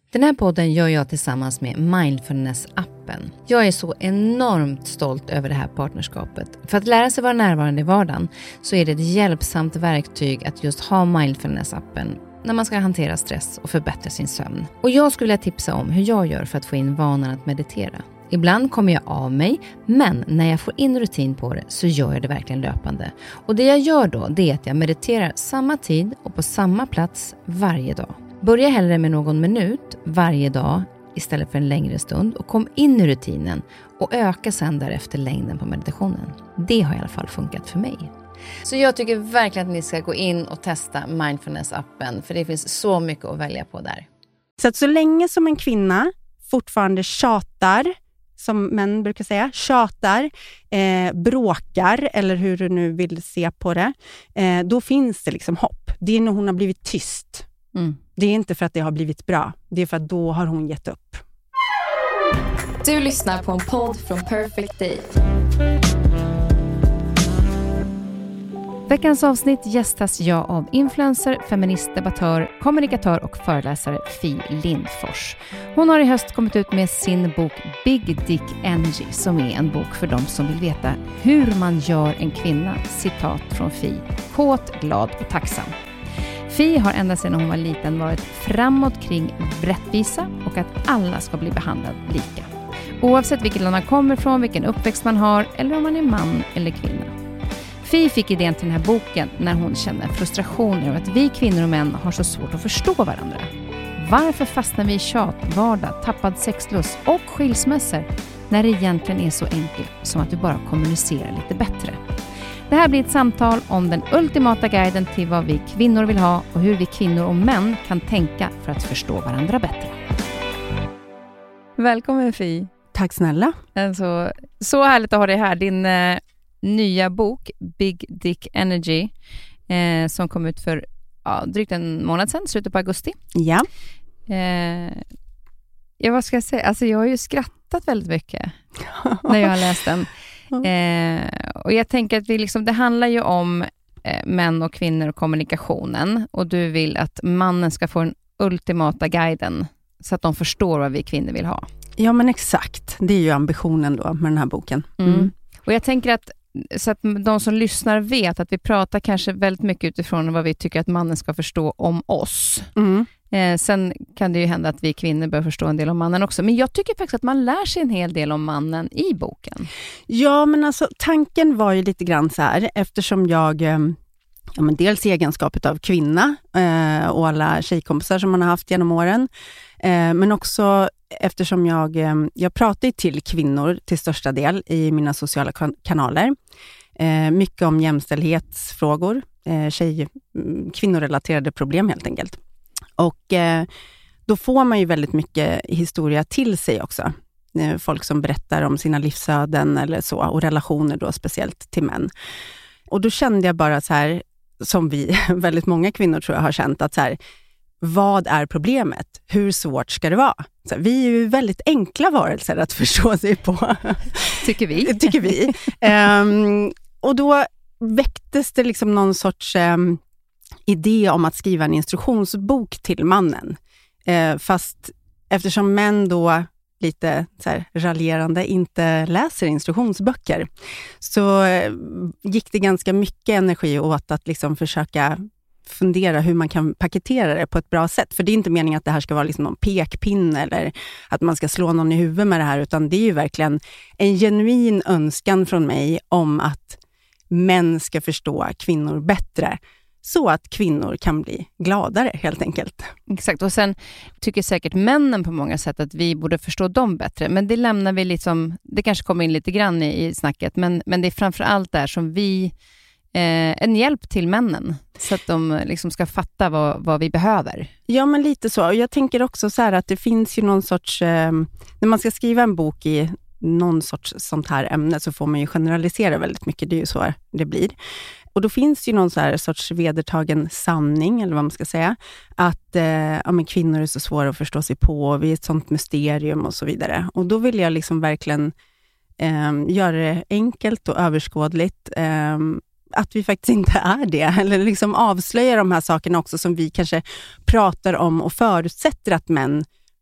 Den här podden gör jag tillsammans med Mindfulness-appen. Jag är så enormt stolt över det här partnerskapet. För att lära sig vara närvarande i vardagen så är det ett hjälpsamt verktyg att just ha Mindfulness-appen när man ska hantera stress och förbättra sin sömn. Och jag skulle vilja tipsa om hur jag gör för att få in vanan att meditera. Ibland kommer jag av mig, men när jag får in rutin på det så gör jag det verkligen löpande. Och det jag gör då, det är att jag mediterar samma tid och på samma plats varje dag. Börja hellre med någon minut varje dag istället för en längre stund och kom in i rutinen och öka sedan därefter längden på meditationen. Det har i alla fall funkat för mig. Så jag tycker verkligen att ni ska gå in och testa Mindfulness-appen, för det finns så mycket att välja på där. Så länge som en kvinna fortfarande tjatar, som män brukar säga, bråkar eller hur du nu vill se på det, då finns det liksom hopp. Det är när hon har blivit tyst. Det är inte för att det har blivit bra. Det är för att då har hon gett upp. Du lyssnar på en podd från Perfect Day. Veckans avsnitt gästas jag av influencer, feminist, debattör, kommunikatör och föreläsare Fi Lindfors. Hon har i höst kommit ut med sin bok Big Dick Energy, som är en bok för dem som vill veta hur man gör en kvinna, citat från Fi, kåt, glad och tacksam. Fi har ända sedan hon var liten varit framåt kring rättvisa och att alla ska bli behandlade lika. Oavsett vilket land man kommer ifrån, vilken uppväxt man har eller om man är man eller kvinna. Fi fick idén till den här boken när hon kände frustration över att vi kvinnor och män har så svårt att förstå varandra. Varför fastnar vi i tjat, vardag, tappad sexlust och skilsmässor när det egentligen är så enkelt som att vi bara kommunicerar lite bättre? Det här blir ett samtal om den ultimata guiden till vad vi kvinnor vill ha och hur vi kvinnor och män kan tänka för att förstå varandra bättre. Välkommen Fi. Tack snälla. Alltså, så härligt att ha dig här. Din nya bok Big Dick Energy som kom ut för drygt en månad sedan, slutet på augusti. Ja. Vad ska jag säga? Alltså, jag har ju skrattat väldigt mycket när jag har läst den. Och jag tänker att det handlar ju om män och kvinnor och kommunikationen, och du vill att mannen ska få den ultimata guiden så att de förstår vad vi kvinnor vill ha. Ja, men exakt. Det är ju ambitionen då med den här boken. Och jag tänker att så att de som lyssnar vet att vi pratar kanske väldigt mycket utifrån vad vi tycker att mannen ska förstå om oss. Sen kan det ju hända att vi kvinnor bör förstå en del om mannen också. Men jag tycker faktiskt att man lär sig en hel del om mannen i boken. Ja, men alltså tanken var ju lite grann så här, eftersom jag dels i egenskapet av kvinna och alla tjejkompisar som man har haft genom åren, men också eftersom jag pratar till kvinnor till största del i mina sociala kanaler. Mycket om jämställdhetsfrågor, kvinnorelaterade problem helt enkelt. Och då får man ju väldigt mycket historia till sig också. Folk som berättar om sina livsöden eller så, och relationer då speciellt till män. Och då kände jag bara så här, som vi väldigt många kvinnor tror jag har känt, att så här, vad är problemet? Hur svårt ska det vara? Så vi är ju väldigt enkla varelser att förstå sig på. Tycker vi. Och då väcktes det liksom någon sorts idé om att skriva en instruktionsbok till mannen. Fast eftersom män då lite så här raljerande inte läser instruktionsböcker, så gick det ganska mycket energi åt att liksom försöka fundera hur man kan paketera det på ett bra sätt. För det är inte meningen att det här ska vara liksom någon pekpinne eller att man ska slå någon i huvudet med det här, utan det är ju verkligen en genuin önskan från mig om att män ska förstå kvinnor bättre, så att kvinnor kan bli gladare helt enkelt. Exakt, och sen tycker säkert männen på många sätt att vi borde förstå dem bättre. Men det lämnar vi liksom, det kanske kommer in lite grann i snacket, men det är framförallt där som vi en hjälp till männen så att de liksom ska fatta vad vi behöver. Ja, men lite så. Och jag tänker också så här att det finns ju någon sorts, när man ska skriva en bok i någon sorts sånt här ämne så får man ju generalisera väldigt mycket. Det är ju så det blir. Och då finns ju någon så här sorts vedertagen sanning, eller vad man ska säga, att men kvinnor är så svåra att förstå sig på, vi är ett sånt mysterium och så vidare. Och då vill jag liksom verkligen göra det enkelt och överskådligt, att vi faktiskt inte är det, eller liksom avslöja de här sakerna också som vi kanske pratar om och förutsätter att män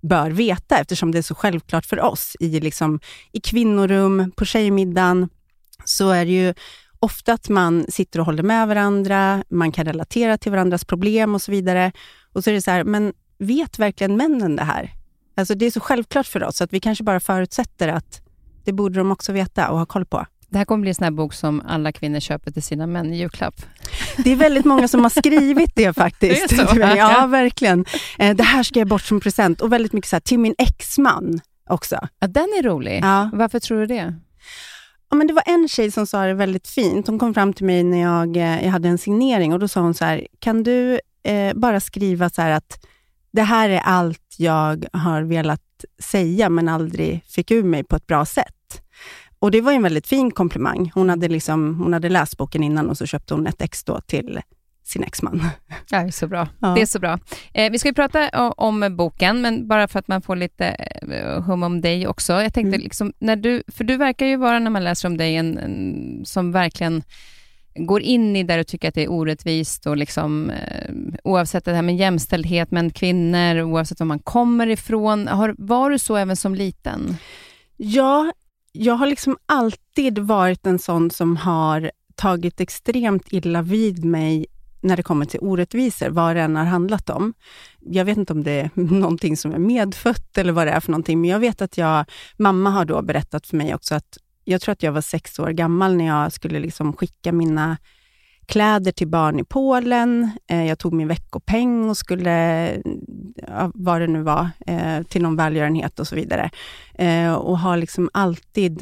bör veta, eftersom det är så självklart för oss i kvinnorum, på tjejmiddagen, så är det ju ofta att man sitter och håller med varandra, man kan relatera till varandras problem och så vidare. Och så är det så här, men vet verkligen männen det här? Alltså det är så självklart för oss att vi kanske bara förutsätter att det borde de också veta och ha koll på. Det här kommer bli en sån här bok som alla kvinnor köper till sina män i julklapp. Det är väldigt många som har skrivit det faktiskt. Det är så. Ja, verkligen. Det här ska jag bort som present. Och väldigt mycket så här, till min exman också. Ja, den är rolig. Ja. Varför tror du det? Ja, men det var en tjej som sa det väldigt fint. Hon kom fram till mig när jag hade en signering och då sa hon så här, kan du bara skriva så här att det här är allt jag har velat säga men aldrig fick ur mig på ett bra sätt. Och det var en väldigt fin komplimang. Hon hade läst boken innan och så köpte hon ett ex då till sin exman. Ja, det är så bra. Ja. Det är så bra. Vi ska ju prata om boken, men bara för att man får lite hum om dig också. Jag tänkte för du verkar ju vara, när man läser om dig, en som verkligen går in i där du tycker att det är orättvist och oavsett det här med jämställdhet med kvinnor, oavsett var man kommer ifrån. Var du så även som liten? Ja, jag har alltid varit en sån som har tagit extremt illa vid mig när det kommer till orättvisor, vad det än har handlat om. Jag vet inte om det är någonting som är medfött eller vad det är för någonting, men jag vet att mamma har då berättat för mig också att jag tror att jag var 6 år gammal när jag skulle skicka mina kläder till barn i Polen. Jag tog min veckopeng och skulle, vad det nu var, till någon välgörenhet och så vidare. Och har alltid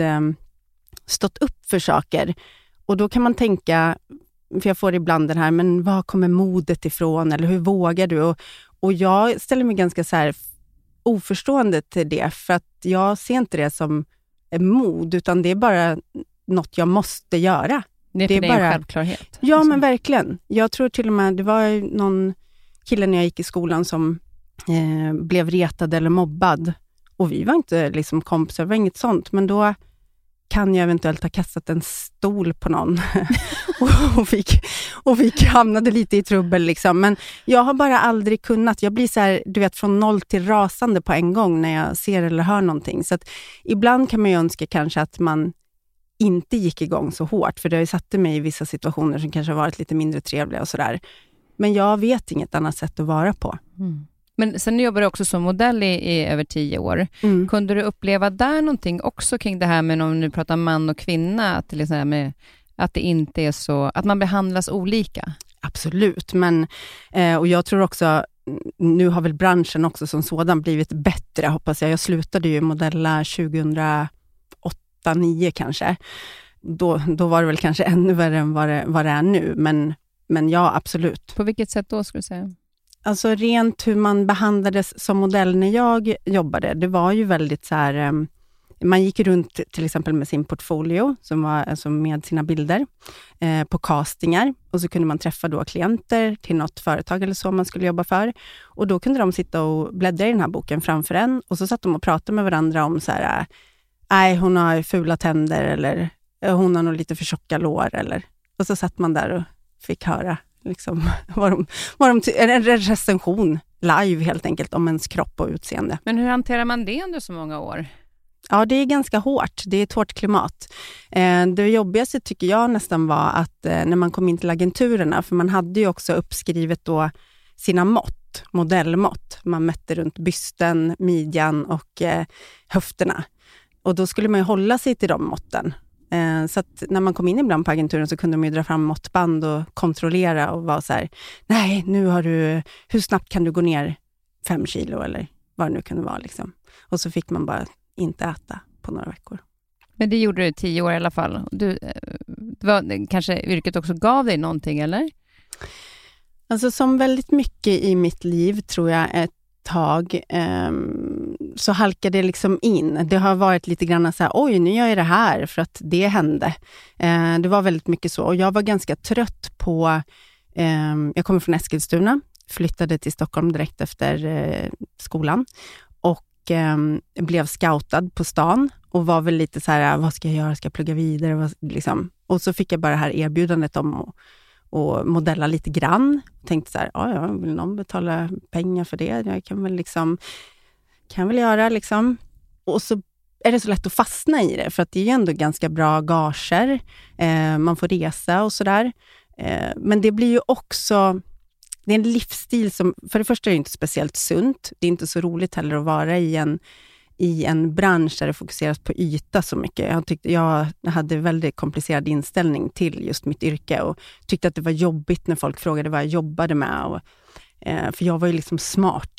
stått upp för saker. Och då kan man tänka, för jag får ibland den här, men var kommer modet ifrån? Eller hur vågar du? Och jag ställer mig ganska så här oförstående till det, för att jag ser inte det som mod, utan det är bara något jag måste göra. Det är bara en självklarhet. Ja, men verkligen. Jag tror till och med, det var någon kille när jag gick i skolan som blev retad eller mobbad. Och vi var inte kompisar, det var inget sånt. Men då kan jag eventuellt ha kastat en stol på någon och vi hamnade lite i trubbel. Men jag har bara aldrig kunnat. Jag blir så här, du vet, från 0 till rasande på en gång när jag ser eller hör någonting. Så att ibland kan man ju önska kanske att man inte gick igång så hårt, för det har ju satt mig i vissa situationer som kanske har varit lite mindre trevliga och sådär. Men jag vet inget annat sätt att vara på. Mm. Men sen jobbar du också som modell i över 10 år. Mm. Kunde du uppleva där någonting också kring det här med, om nu pratar man och kvinna, att det inte är så, att man behandlas olika? Absolut, men och jag tror också, nu har väl branschen också som sådan blivit bättre, hoppas jag. Jag slutade ju modella 2008-2009 kanske. Då var det väl kanske ännu värre än vad det är nu, men ja, absolut. På vilket sätt då, skulle du säga? Alltså rent hur man behandlades som modell när jag jobbade, det var ju väldigt så här, man gick runt till exempel med sin portfolio som var alltså med sina bilder på castingar, och så kunde man träffa då klienter till något företag eller så man skulle jobba för, och då kunde de sitta och bläddra i den här boken framför en, och så satt de och pratade med varandra om så här, nej, hon har fula tänder, eller hon har nog lite för tjocka lår, eller, och så satt man där och fick höra en recension live helt enkelt om ens kropp och utseende. Men hur hanterar man det under så många år? Ja, det är ganska hårt. Det är ett hårt klimat. Det jobbigaste tycker jag nästan var att när man kom in till agenturerna, för man hade ju också uppskrivet då sina mått, modellmått. Man mätte runt bysten, midjan och höfterna. Och då skulle man ju hålla sig till de måtten. Så att när man kom in ibland på agenturen så kunde de ju dra fram måttband och kontrollera och vara så här, nej, nu har du, hur snabbt kan du gå ner 5 kilo eller vad det nu kunde vara Och så fick man bara inte äta på några veckor. Men det gjorde du 10 år i alla fall. Det var kanske yrket också gav dig någonting, eller? Alltså som väldigt mycket i mitt liv tror jag ett tag så halkade det in. Det har varit lite grann så här, oj, nu gör jag det här för att det hände. Det var väldigt mycket så. Och jag var ganska trött på, jag kommer från Eskilstuna, flyttade till Stockholm direkt efter skolan och blev scoutad på stan och var väl lite så här, vad ska jag göra? Ska jag plugga vidare? Och så fick jag bara det här erbjudandet om och modella lite grann. Tänkte så här, ja, vill någon betala pengar för det? Jag kan väl kan jag väl göra liksom. Och så är det så lätt att fastna i det, för att det är ju ändå ganska bra gager. Man får resa och sådär. Men det blir ju också, det är en livsstil som, för det första är det inte speciellt sunt. Det är inte så roligt heller att vara i en bransch där det fokuseras på yta så mycket. Jag hade väldigt komplicerad inställning till just mitt yrke och tyckte att det var jobbigt när folk frågade vad jag jobbade med. Och, för jag var ju liksom smart.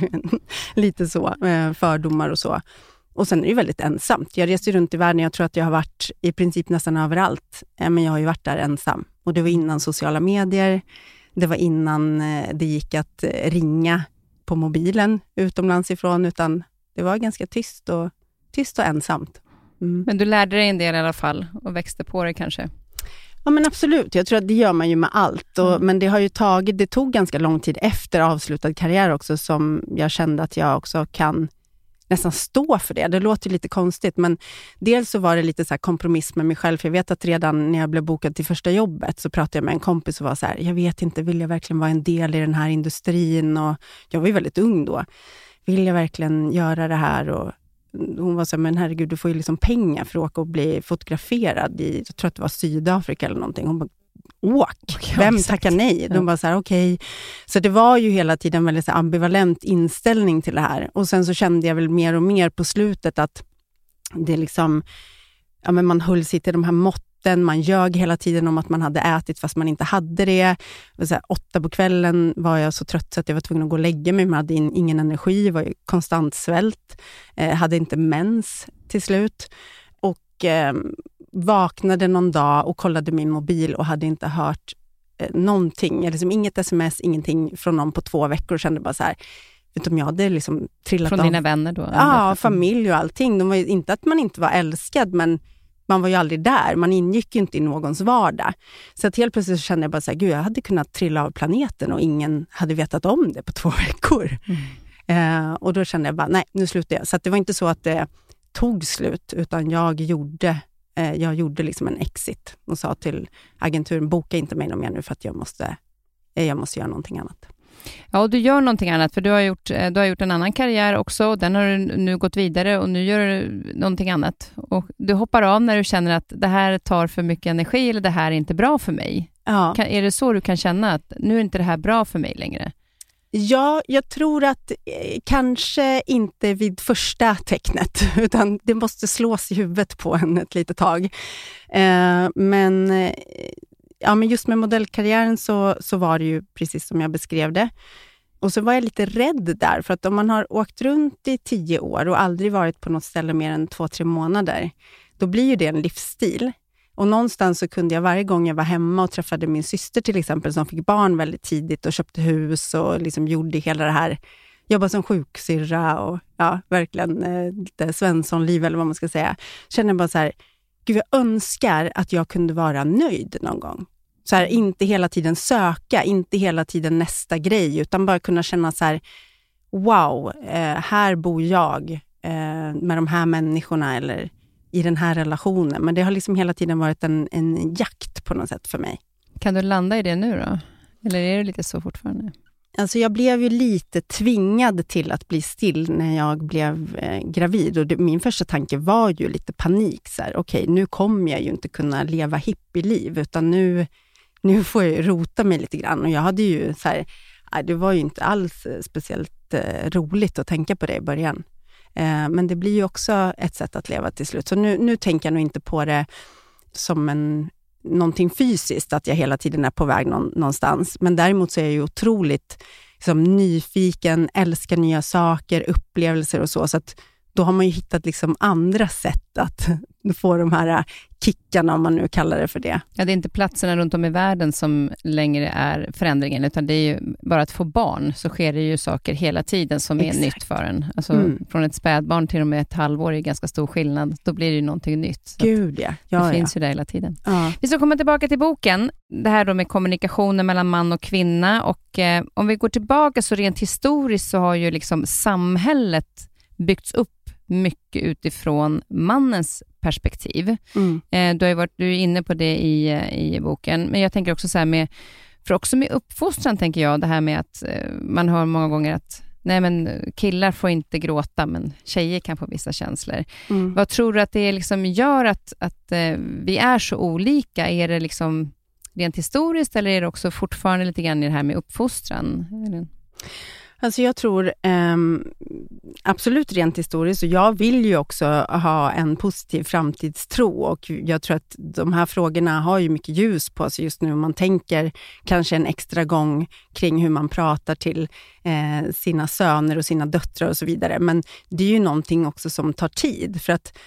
Lite så, fördomar och så. Och sen är det väldigt ensamt. Jag reser runt i världen, jag tror att jag har varit i princip nästan överallt. Men jag har ju varit där ensam. Och det var innan sociala medier. Det var innan det gick att ringa på mobilen utomlands ifrån, utan det var ganska tyst och ensamt. Mm. Men du lärde dig en del i alla fall och växte på det kanske? Ja, men absolut. Jag tror att det gör man ju med allt. Men det tog ganska lång tid efter avslutad karriär också som jag kände att jag också kan nästan stå för det. Det låter lite konstigt, men dels så var det lite så här kompromiss med mig själv. För jag vet att redan när jag blev bokad till första jobbet så pratade jag med en kompis och var så här, jag vet inte, vill jag verkligen vara en del i den här industrin? Och jag var ju väldigt ung då. Vill jag verkligen göra det här? Och hon var så här, men herregud, du får ju liksom pengar för att åka och bli fotograferad i, jag tror att det var Sydafrika eller någonting. Hon bara, åk! Vem tackar nej? De bara så här, okej. Så det var ju hela tiden väldigt så ambivalent inställning till det här. Och sen så kände jag väl mer och mer på slutet att det liksom, ja men man höll sig till de här måtten, man ljög hela tiden om att man hade ätit fast man inte hade det. Så här, 8 på kvällen var jag så trött så att jag var tvungen att gå och lägga mig, man hade ingen energi, var ju konstant svält, hade inte mens till slut. Och vaknade någon dag och kollade min mobil och hade inte hört någonting, liksom inget sms, ingenting från någon på 2 veckor, och kände bara så här, vet om jag hade liksom trillat från av. Dina vänner då? Ja, familj och allting. De var ju inte att man inte var älskad, men man var ju aldrig där. Man ingick ju inte i någons vardag. Så att helt plötsligt så kände jag bara så här, gud, jag hade kunnat trilla av planeten och ingen hade vetat om det på 2 veckor. Och då kände jag bara, nej, nu slutar jag. Så att det var inte så att det tog slut, utan jag gjorde liksom en exit och sa till agenturen, boka inte mig någon mer nu för att jag måste göra någonting annat. Ja, och du gör någonting annat, för du har gjort en annan karriär också, den har du nu gått vidare och nu gör du någonting annat. Och du hoppar av när du känner att det här tar för mycket energi eller det här är inte bra för mig. Ja. Är det så du kan känna att nu är inte det här bra för mig längre? Ja, jag tror att kanske inte vid första tecknet, utan det måste slås i huvudet på en ett litet tag. Men just med modellkarriären så var det ju precis som jag beskrev det. Och så var jag lite rädd där, för att om man har åkt runt i 10 år och aldrig varit på något ställe mer än 2-3 månader, då blir ju det en livsstil. Och någonstans så kunde jag varje gång jag var hemma och träffade min syster till exempel, som fick barn väldigt tidigt och köpte hus och liksom gjorde hela det här, jobbade som sjuksyrra och verkligen lite Svenssonliv eller vad man ska säga. Känner bara så här, gud, jag önskar att jag kunde vara nöjd någon gång. Så här, inte hela tiden söka, inte hela tiden nästa grej, utan bara kunna känna så här, wow, här bor jag med de här människorna eller i den här relationen. Men det har liksom hela tiden varit en jakt på något sätt för mig. Kan du landa i det nu då? Eller är det lite så fortfarande? Alltså jag blev ju lite tvingad till att bli still när jag blev gravid. Och min första tanke var ju lite panik. Så här, okej, nu kommer jag ju inte kunna leva hippieliv, utan nu får jag rota mig lite grann. Och jag hade ju så här, det var ju inte alls speciellt roligt att tänka på det i början. Men det blir ju också ett sätt att leva till slut. Så nu tänker jag nog inte på det som någonting fysiskt, att jag hela tiden är på väg någonstans. Men däremot så är jag ju otroligt liksom, nyfiken, älskar nya saker, upplevelser och så. Så att då har man ju hittat liksom andra sätt att få de här kickarna, om man nu kallar det för det. Ja, det är inte platserna runt om i världen som längre är förändringen, utan det är ju bara att få barn, så sker det ju saker hela tiden som är nytt för en. Alltså från ett spädbarn till och med ett halvår är ganska stor skillnad. Då blir det ju någonting nytt. Så gud ja. Det finns ju där hela tiden. Ja. Vi ska komma tillbaka till boken. Det här då med kommunikationen mellan man och kvinna. Och om vi går tillbaka så rent historiskt så har ju liksom samhället byggts upp mycket utifrån mannens perspektiv. Du är inne på det i boken, men jag tänker också så här med uppfostran, tänker jag, det här med att man hör många gånger att nej men killar får inte gråta, men tjejer kan få vissa känslor. Vad tror du att det liksom gör att vi är så olika? Är det liksom rent historiskt, eller är det också fortfarande lite grann i det här med uppfostran? Alltså jag tror absolut rent historiskt, och jag vill ju också ha en positiv framtidstro, och jag tror att de här frågorna har ju mycket ljus på sig just nu. Man tänker kanske en extra gång kring hur man pratar till sina söner och sina döttrar och så vidare, men det är ju någonting också som tar tid, för att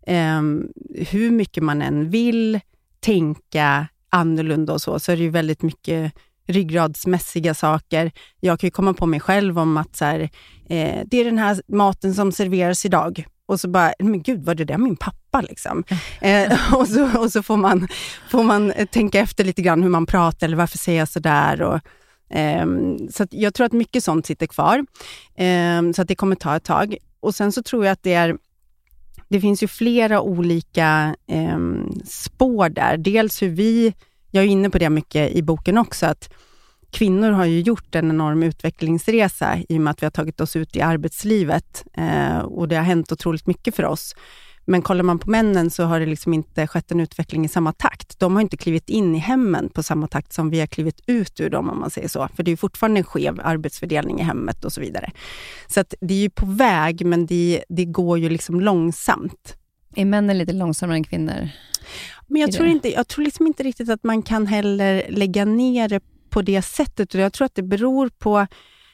hur mycket man än vill tänka annorlunda och så är det ju väldigt mycket ryggradsmässiga saker. Jag kan ju komma på mig själv om att så här, det är den här maten som serveras idag. Och så bara, men gud, var det där min pappa liksom? Och så får man tänka efter lite grann hur man pratar, eller varför säger jag så där? Och, så att jag tror att mycket sånt sitter kvar. Så att det kommer ta ett tag. Och sen så tror jag att det finns ju flera olika spår där. Dels hur jag är inne på det mycket i boken också, att kvinnor har ju gjort en enorm utvecklingsresa i och med att vi har tagit oss ut i arbetslivet, och det har hänt otroligt mycket för oss. Men kollar man på männen så har det liksom inte skett en utveckling i samma takt. De har inte klivit in i hemmen på samma takt som vi har klivit ut ur dem, om man säger så. För det är ju fortfarande en skev arbetsfördelning i hemmet och så vidare. Så att det är ju på väg, men det går ju liksom långsamt. Är männen lite långsammare än kvinnor? Men jag tror liksom inte riktigt att man kan heller lägga ner det på det sättet. Jag tror att det beror på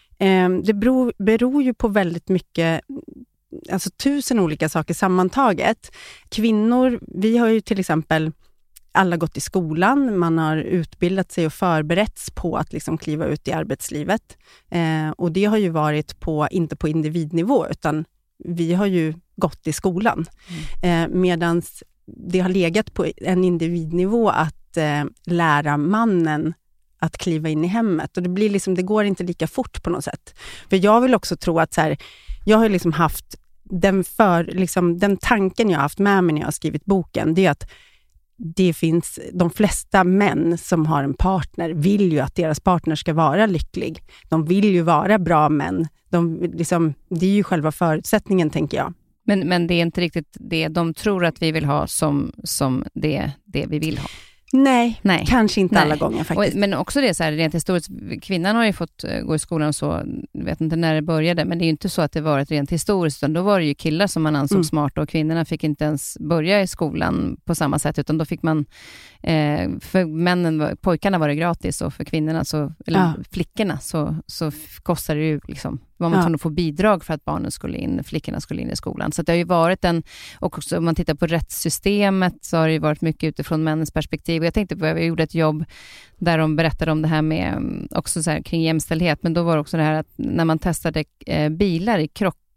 beror ju på väldigt mycket, alltså 1000 olika saker sammantaget. Kvinnor, vi har ju till exempel alla gått i skolan, man har utbildat sig och förberetts på att liksom kliva ut i arbetslivet. Och det har ju varit inte på individnivå, utan vi har ju gått i skolan. Medans det har legat på en individnivå att lära mannen att kliva in i hemmet. Och det blir liksom, det går inte lika fort på något sätt. För jag vill också tro att så här, jag har liksom haft den tanken jag har haft med mig när jag har skrivit boken, det är att det finns, de flesta män som har en partner vill ju att deras partner ska vara lycklig. De vill ju vara bra män. Det är ju själva förutsättningen, tänker jag. Men det är inte riktigt det de tror att vi vill ha som det vi vill ha. Nej, kanske inte alla gånger faktiskt. Men också det så här, rent historiskt, kvinnan har ju fått gå i skolan så, jag vet inte när det började, men det är ju inte så att det varit rent historiskt, utan då var det ju killar som man ansåg smarta, och kvinnorna fick inte ens börja i skolan på samma sätt, utan då fick man för pojkarna var det gratis, och för kvinnorna flickorna så kostade det ju liksom, var man tvungen att få bidrag för att flickorna skulle in i skolan. Så det har ju varit och också om man tittar på rättssystemet så har det ju varit mycket utifrån männens perspektiv. Och jag tänkte på, jag gjorde ett jobb där de berättade om det här med också så här, kring jämställdhet, men då var det också det här att när man testade bilar i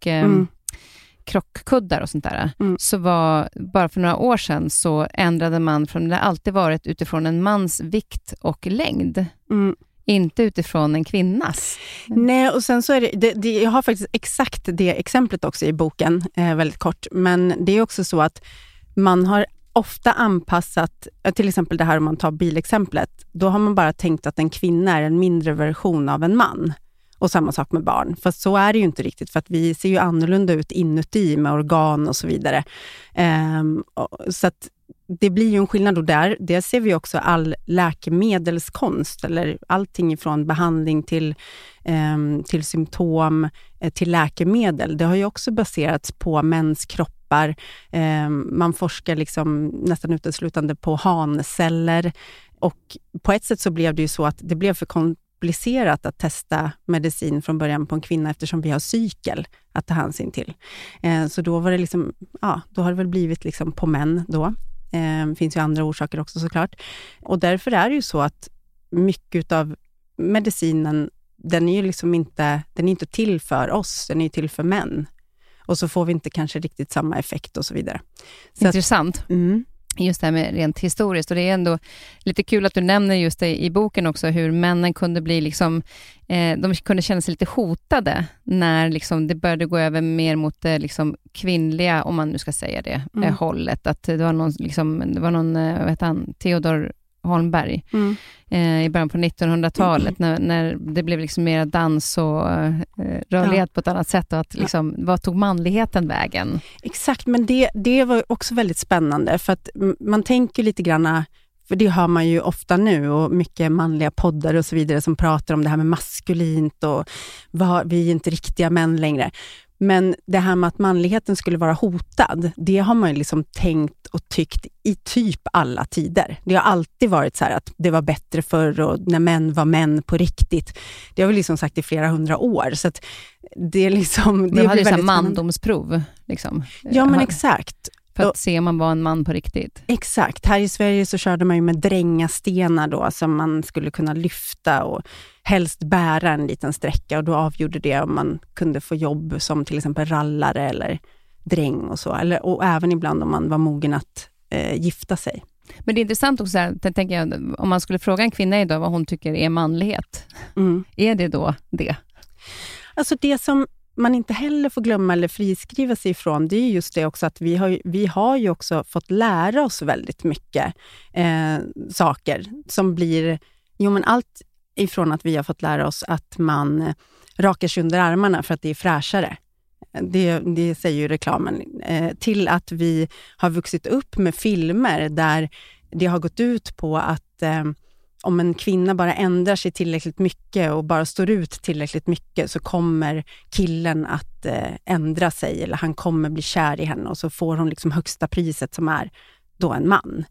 krockkuddar och sånt där, så var bara för några år sedan så ändrade man från, det har alltid varit utifrån en mans vikt och längd. Inte utifrån en kvinnas. Nej, och sen så är det jag har faktiskt exakt det exemplet också i boken, väldigt kort. Men det är också så att man har ofta anpassat, till exempel det här om man tar bilexemplet, då har man bara tänkt att en kvinna är en mindre version av en man. Och samma sak med barn. Fast så är det ju inte riktigt, för att vi ser ju annorlunda ut inuti med organ och så vidare. Så att det blir ju en skillnad, och det ser vi också all läkemedelskonst, eller allting ifrån behandling till symptom till läkemedel. Det har ju också baserats på mäns kroppar. Man forskar liksom nästan uteslutande på hanceller, och på ett sätt så blev det ju så att det blev för komplicerat att testa medicin från början på en kvinna, eftersom vi har cykel att ta hänsyn till. Så då var det liksom, då har det väl blivit liksom på män då. Finns ju andra orsaker också såklart. Och därför är det ju så att mycket av medicinen, den är ju liksom inte till för oss, den är ju till för män. Och så får vi inte kanske riktigt samma effekt och så vidare. Så intressant. Just det här med rent historiskt, och det är ändå lite kul att du nämner just det i boken också, hur männen kunde bli liksom, de kunde känna sig lite hotade när liksom det började gå över mer mot det liksom kvinnliga, om man nu ska säga det, hållet, att det var någon vad heter han, Theodor Holmberg i början på 1900-talet när det blev liksom mer dans och rörlighet på ett annat sätt och att liksom, vad tog manligheten vägen? Exakt, men det var också väldigt spännande för att man tänker lite grann, för det hör man ju ofta nu och mycket manliga poddar och så vidare som pratar om det här med maskulint och vi är inte riktiga män längre. Men det här med att manligheten skulle vara hotad, det har man ju liksom tänkt och tyckt i typ alla tider. Det har alltid varit så här att det var bättre förr och när män var män på riktigt. Det har vi liksom sagt i flera hundra år. Så att det är liksom... Det hade ju så mandomsprov. Liksom. Ja, men exakt. För att se om man var en man på riktigt. Exakt. Här i Sverige så körde man ju med drängastenar då som man skulle kunna lyfta och helst bära en liten sträcka och då avgjorde det om man kunde få jobb som till exempel rallare eller dräng och så. Och även ibland om man var mogen att gifta sig. Men det är intressant också, här, tänker jag, om man skulle fråga en kvinna idag vad hon tycker är manlighet. Är det då det? Alltså det som man inte heller får glömma eller friskriva sig ifrån, det är just det också att vi har ju också fått lära oss väldigt mycket saker som blir, men allt ifrån att vi har fått lära oss att man rakar sig under armarna för att det är fräschare. Det säger ju reklamen. Till att vi har vuxit upp med filmer där det har gått ut på att om en kvinna bara ändrar sig tillräckligt mycket och bara står ut tillräckligt mycket så kommer killen att ändra sig eller han kommer bli kär i henne och så får hon liksom högsta priset som är då en man.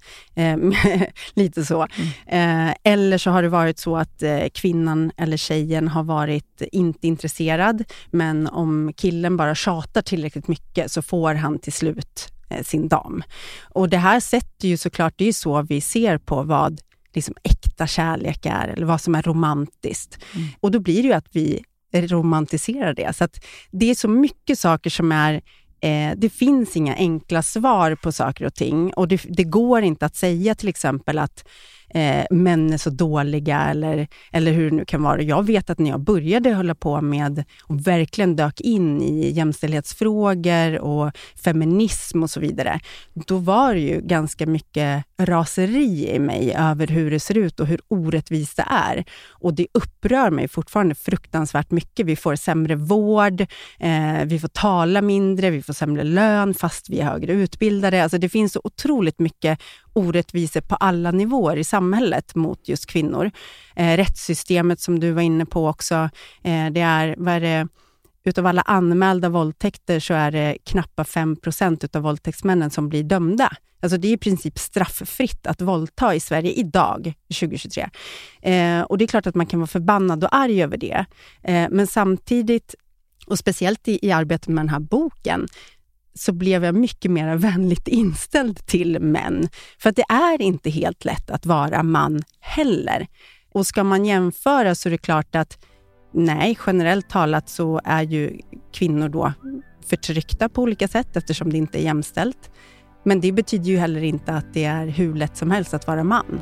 Lite så. Eller så har det varit så att kvinnan eller tjejen har varit inte intresserad men om killen bara tjatar tillräckligt mycket så får han till slut sin dam. Och det här sätter ju såklart, det är ju så vi ser på vad liksom äkta kärlek är eller vad som är romantiskt. Och då blir det ju att vi romantiserar det. Så att det är så mycket saker som är det finns inga enkla svar på saker och ting. Och det går inte att säga till exempel att män är så dåliga eller hur det nu kan vara. Jag vet att när jag började hålla på med och verkligen dök in i jämställdhetsfrågor och feminism och så vidare, då var det ju ganska mycket raseri i mig över hur det ser ut och hur orättvist det är. Och det upprör mig fortfarande fruktansvärt mycket. Vi får sämre vård, vi får tala mindre, vi får sämre lön fast vi är högre utbildade. Alltså det finns så otroligt mycket orättvisor på alla nivåer i samhället mot just kvinnor. Rättssystemet som du var inne på också, det är, utav alla anmälda våldtäkter så är det knappt 5% utav våldtäktsmännen som blir dömda. Alltså det är i princip strafffritt att våldta i Sverige idag, 2023. Och det är klart att man kan vara förbannad och arg över det. Men samtidigt, och speciellt i arbetet med den här boken, så blev jag mycket mer vänligt inställd till män. För att det är inte helt lätt att vara man heller. Och ska man jämföra så är det klart att nej, generellt talat så är ju kvinnor då förtryckta på olika sätt eftersom det inte är jämställt. Men det betyder ju heller inte att det är hur lätt som helst att vara man.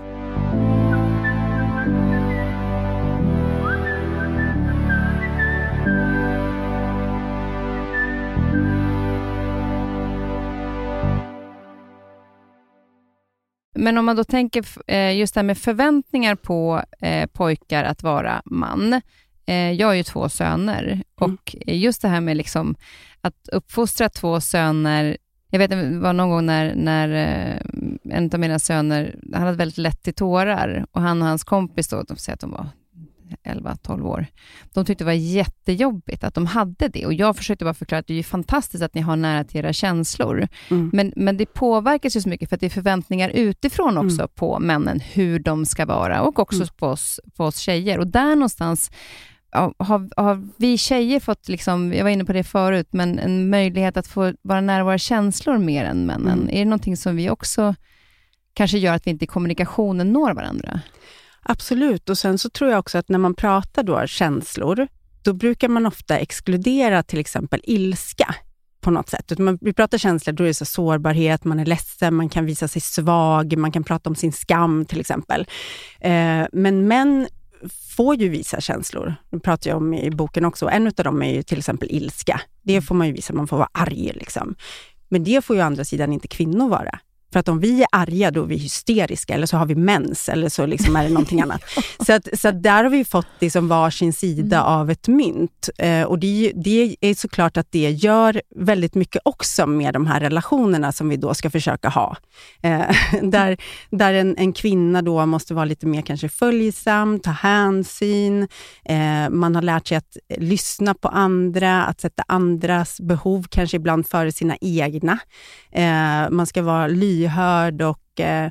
Men om man då tänker just det här med förväntningar på pojkar att vara man. Jag har ju 2 söner och just det här med liksom att uppfostra 2 söner. Jag vet det var någon gång när en av mina söner, han hade väldigt lätt till tårar och han och hans kompis då, de säger att de var 11-12 år. De tyckte det var jättejobbigt att de hade det. Och jag försökte bara förklara att det är ju fantastiskt att ni har nära till era känslor. Men det påverkas ju så mycket för att det är förväntningar utifrån också på männen hur de ska vara och också på oss tjejer. Och där någonstans har vi tjejer fått, liksom, jag var inne på det förut, men en möjlighet att få vara nära våra känslor mer än männen. Är det någonting som vi också kanske gör att vi inte i kommunikationen når varandra? Absolut, och sen så tror jag också att när man pratar då känslor, då brukar man ofta exkludera till exempel ilska på något sätt. Vi pratar känslor, då är det så sårbarhet, man är ledsen, man kan visa sig svag, man kan prata om sin skam till exempel. Men män får ju visa känslor. Det pratar jag om i boken också. En av dem är ju till exempel ilska. Det får man ju visa, man får vara arg liksom. Men det får ju å andra sidan inte kvinnor vara. För att om vi är arga, då är vi hysteriska, eller så har vi mens, eller så liksom är det någonting annat. Så att där har vi fått liksom varsin sida av ett mynt. Och det är såklart att det gör väldigt mycket också med de här relationerna som vi då ska försöka ha. Där en kvinna då måste vara lite mer kanske följsam, ta hänsyn. Man har lärt sig att lyssna på andra, att sätta andras behov kanske ibland före sina egna. Man ska vara lyhörd och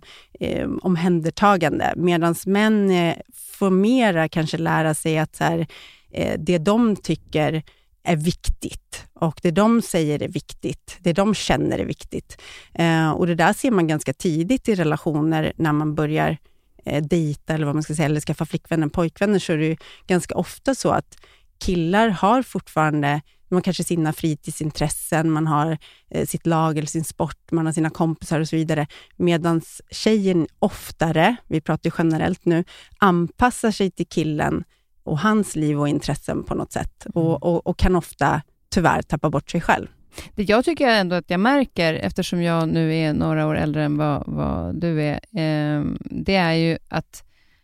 omhändertagande, medan män får mera kanske lära sig att så här, det de tycker är viktigt och det de säger är viktigt, det de känner är viktigt. Och det där ser man ganska tidigt i relationer när man börjar dejta eller vad man ska säga, eller skaffa flickvänner, pojkvänner, så är det ju ganska ofta så att killar har fortfarande, man kanske sina fritidsintressen, man har sitt lag eller sin sport, man har sina kompisar och så vidare. Medan tjejen oftare, vi pratar ju generellt nu, anpassar sig till killen och hans liv och intressen på något sätt. Och kan ofta tyvärr tappa bort sig själv. Det jag tycker ändå att jag märker, eftersom jag nu är några år äldre än vad du är, det är ju att,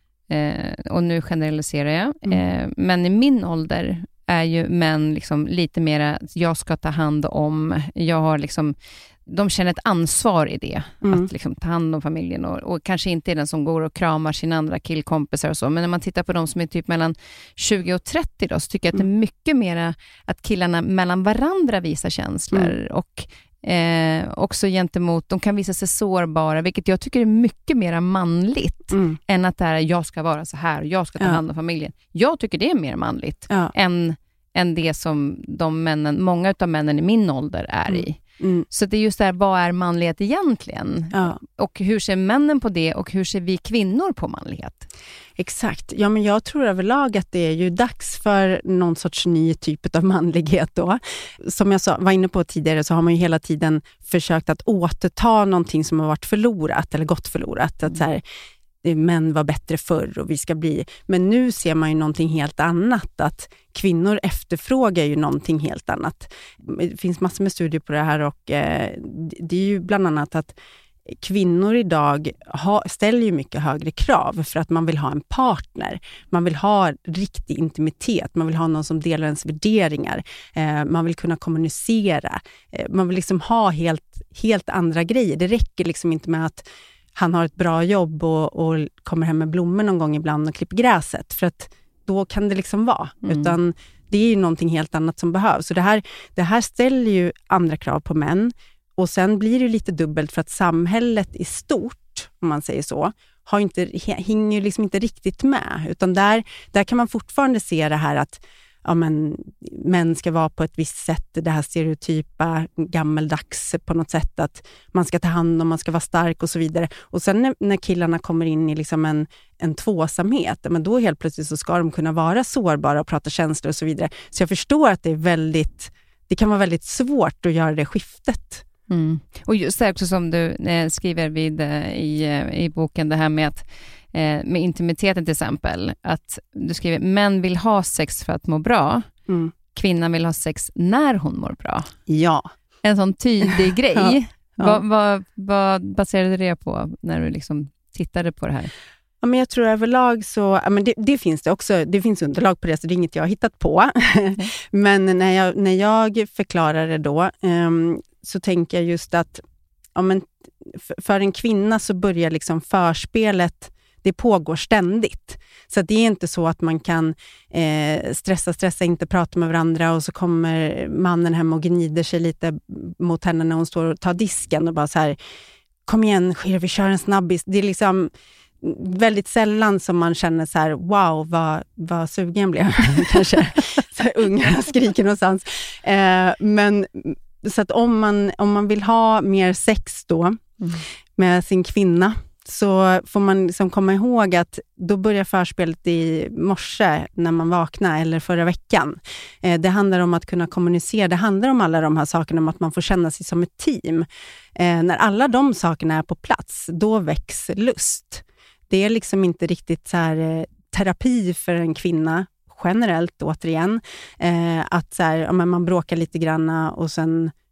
och nu generaliserar jag, men i min ålder är ju män liksom lite mera, jag ska ta hand om, jag har liksom, de känner ett ansvar i det, att liksom ta hand om familjen och kanske inte är den som går och kramar sina andra killkompisar och så, men när man tittar på de som är typ mellan 20 och 30 då, så tycker jag att det är mycket mera att killarna mellan varandra visar känslor och också gentemot, de kan visa sig sårbara, vilket jag tycker är mycket mer manligt än att det är jag ska vara så här, jag ska ta hand om familjen. Jag tycker det är mer manligt än det som de männen, många av männen i min ålder är i. Så det är just där, vad är manlighet egentligen? Och hur ser männen på det och hur ser vi kvinnor på manlighet? Exakt. Ja, men jag tror överlag att det är ju dags för någon sorts ny typ av manlighet då. Som jag var inne på tidigare, så har man ju hela tiden försökt att återta någonting som har varit förlorat eller gått förlorat. Att så här, män var bättre förr och vi ska bli. Men nu ser man ju någonting helt annat, att kvinnor efterfrågar ju någonting helt annat. Det finns massor med studier på det här och det är ju bland annat att kvinnor idag ställer ju mycket högre krav för att man vill ha en partner. Man vill ha riktig intimitet. Man vill ha någon som delar ens värderingar. Man vill kunna kommunicera. Man vill liksom ha helt andra grejer. Det räcker liksom inte med att han har ett bra jobb och kommer hem med blommor någon gång ibland och klipper gräset. För att då kan det liksom vara. Utan det är ju någonting helt annat som behövs. Så det här ställer ju andra krav på män. Och sen blir det lite dubbelt för att samhället i stort, om man säger så, hänger liksom inte riktigt med. Utan där kan man fortfarande se det här att män ska vara på ett visst sätt, det här stereotypa, gammeldags på något sätt, att man ska ta hand om, man ska vara stark och så vidare. Och sen när killarna kommer in i liksom en tvåsamhet, men då helt plötsligt så ska de kunna vara sårbara och prata känslor och så vidare. Så jag förstår att det kan vara väldigt svårt att göra det skiftet. Och just det också som du skriver i boken, det här med att med intimiteten till exempel, att du skriver, män vill ha sex för att må bra, kvinnan vill ha sex när hon mår bra. Ja. En sån tydlig grej. Vad baserade du det på när du liksom tittade på det här? Ja, men jag tror överlag så, det finns det också, det finns underlag på det, så det är inget jag har hittat på. Men när jag förklarar det då, så tänker jag just att för en kvinna så börjar liksom förspelet, det pågår ständigt. Så det är inte så att man kan stressa, inte prata med varandra och så kommer mannen hem och gnider sig lite mot henne när hon står och tar disken och bara så här, kom igen, vi kör en snabbis. Det är liksom väldigt sällan som man känner så här, wow, vad sugen blev kanske. Så här, ungarna skriker någonstans. Men så att om man vill ha mer sex då med sin kvinna, så får man liksom komma ihåg att då börjar förspelet i morse när man vaknar eller förra veckan. Det handlar om att kunna kommunicera, det handlar om alla de här sakerna, om att man får känna sig som ett team. När alla de sakerna är på plats, då väcks lust. Det är liksom inte riktigt så här terapi för en kvinna generellt återigen, att så här, man bråkar lite grann och sen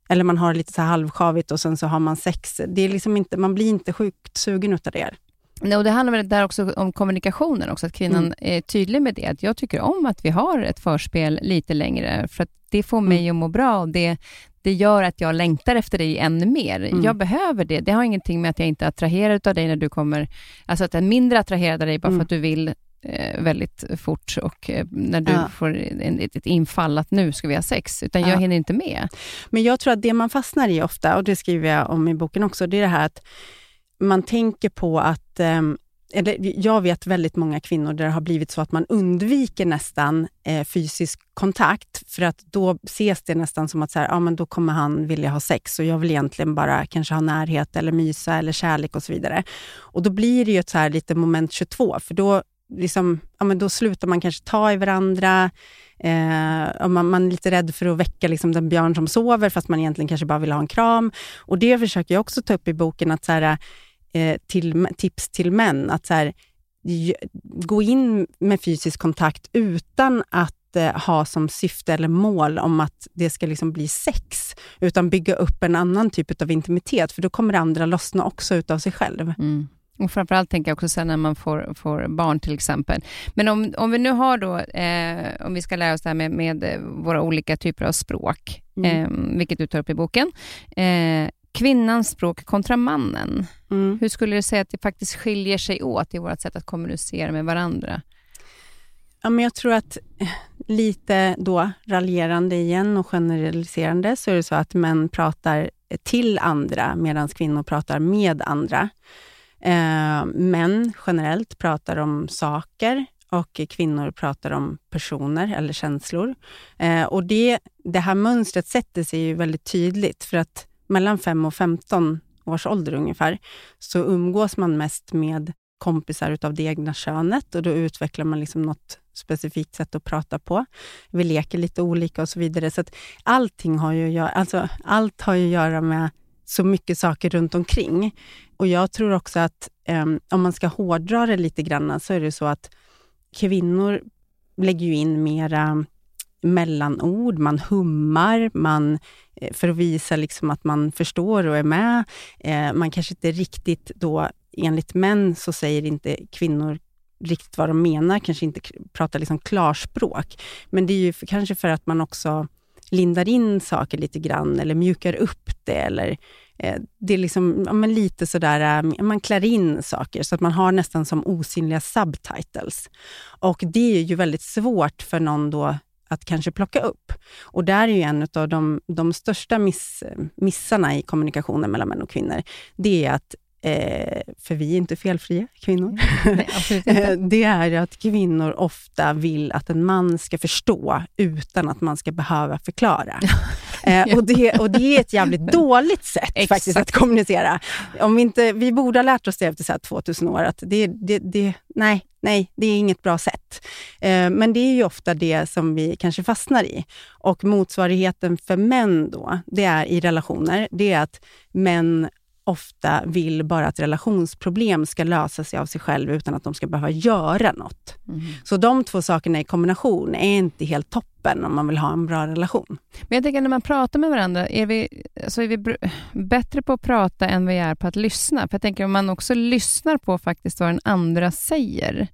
eller man har lite så här halvsjavigt och sen så har man sex. Det är liksom inte, man blir inte sjukt sugen utav det. Nej, och det handlar väl där också om kommunikationen också, att kvinnan är tydlig med det. Att jag tycker om att vi har ett förspel lite längre, för att det får mig att må bra, och det gör att jag längtar efter dig ännu mer. Jag behöver det. Det har ingenting med att jag inte är attraherad av dig när du kommer, alltså att jag är mindre attraherad av dig bara för att du vill väldigt fort, och när du får ett infall att nu ska vi ha sex, utan jag hinner inte med. Men jag tror att det man fastnar i ofta, och det skriver jag om i boken också, det är det här att man tänker på att, eller jag vet väldigt många kvinnor där det har blivit så att man undviker nästan fysisk kontakt, för att då ses det nästan som att så här, men då kommer han vilja ha sex, och jag vill egentligen bara kanske ha närhet eller mysa eller kärlek och så vidare. Och då blir det ju ett så här lite moment 22, för då liksom, men då slutar man kanske ta i varandra, och man är lite rädd för att väcka liksom den björn som sover, fast man egentligen kanske bara vill ha en kram. Och det försöker jag också ta upp i boken, att så här, tips till män, att så här, gå in med fysisk kontakt utan att ha som syfte eller mål om att det ska liksom bli sex, utan bygga upp en annan typ av intimitet, för då kommer det andra lossna också utav sig själv. Och framförallt tänker jag också sen när man får barn till exempel. Men om vi nu har då, om vi ska lära oss det här med våra olika typer av språk, vilket du tar upp i boken, kvinnans språk kontra mannen. Hur skulle du säga att det faktiskt skiljer sig åt i vårt sätt att kommunicera med varandra? Ja, men jag tror att lite då raljerande igen och generaliserande, så är det så att män pratar till andra medan kvinnor pratar med andra. Män generellt pratar om saker och kvinnor pratar om personer eller känslor. Och det här mönstret sätter sig ju väldigt tydligt, för att mellan 5 och 15 års ålder ungefär så umgås man mest med kompisar utav det egna könet, och då utvecklar man liksom något specifikt sätt att prata på. Vi leker lite olika och så vidare, så att allting har ju allt har ju att göra med så mycket saker runt omkring. Och jag tror också att om man ska hårdra det lite grann, så är det så att kvinnor lägger ju in mera mellanord, man hummar, för att visa liksom att man förstår och är med. Man kanske inte riktigt då, enligt män så säger inte kvinnor riktigt vad de menar, kanske inte pratar liksom klarspråk. Men det är ju kanske för att man också lindar in saker lite grann, eller mjukar upp det, eller det är liksom lite sådär, man klär in saker så att man har nästan som osynliga subtitles. Och det är ju väldigt svårt för någon då att kanske plocka upp. Och där är ju en av de största missarna i kommunikationen mellan män och kvinnor. Det är att, för vi är inte felfria kvinnor, Nej, absolut inte. Det är att kvinnor ofta vill att en man ska förstå utan att man ska behöva förklara. Och det är ett jävligt dåligt sätt faktiskt att kommunicera. Vi borde ha lärt oss det efter så här 2000 år, att nej, det är inget bra sätt. Men det är ju ofta det som vi kanske fastnar i. Och motsvarigheten för män då, det är i relationer, det är att män ofta vill bara att relationsproblem ska lösa sig av sig själv utan att de ska behöva göra något. Så de två sakerna i kombination är inte helt toppen om man vill ha en bra relation. Men jag tänker, när man pratar med varandra, är vi bättre på att prata än vi är på att lyssna? För jag tänker, om man också lyssnar på faktiskt vad den andra säger,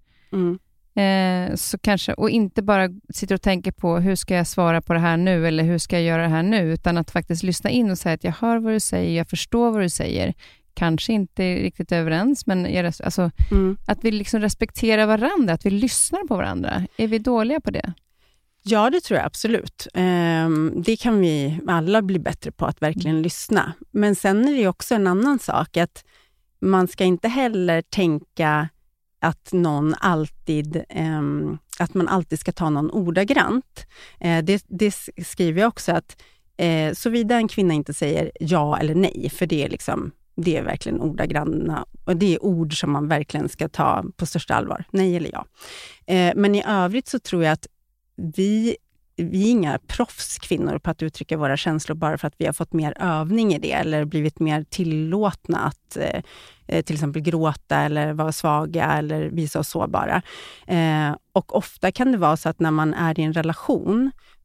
så kanske, och inte bara sitter och tänker på hur ska jag svara på det här nu, eller hur ska jag göra det här nu, utan att faktiskt lyssna in och säga att jag hör vad du säger, jag förstår vad du säger, kanske inte riktigt överens, men att vi liksom respekterar varandra, att vi lyssnar på varandra. Är vi dåliga på det? Ja, det tror jag absolut. Det kan vi alla bli bättre på, att verkligen lyssna. Men sen är det också en annan sak, att man ska inte heller tänka att att man alltid ska ta någon ordagrant. Det skriver jag också, att såvida en kvinna inte säger ja eller nej, för det är verkligen ordagranna, och det är ord som man verkligen ska ta på största allvar, nej eller ja. Men i övrigt så tror jag att vi är inga proffskvinnor på att uttrycka våra känslor bara för att vi har fått mer övning i det, eller blivit mer tillåtna att till exempel gråta eller vara svaga eller visa oss sårbara. Och ofta kan det vara så att när man är i en relation,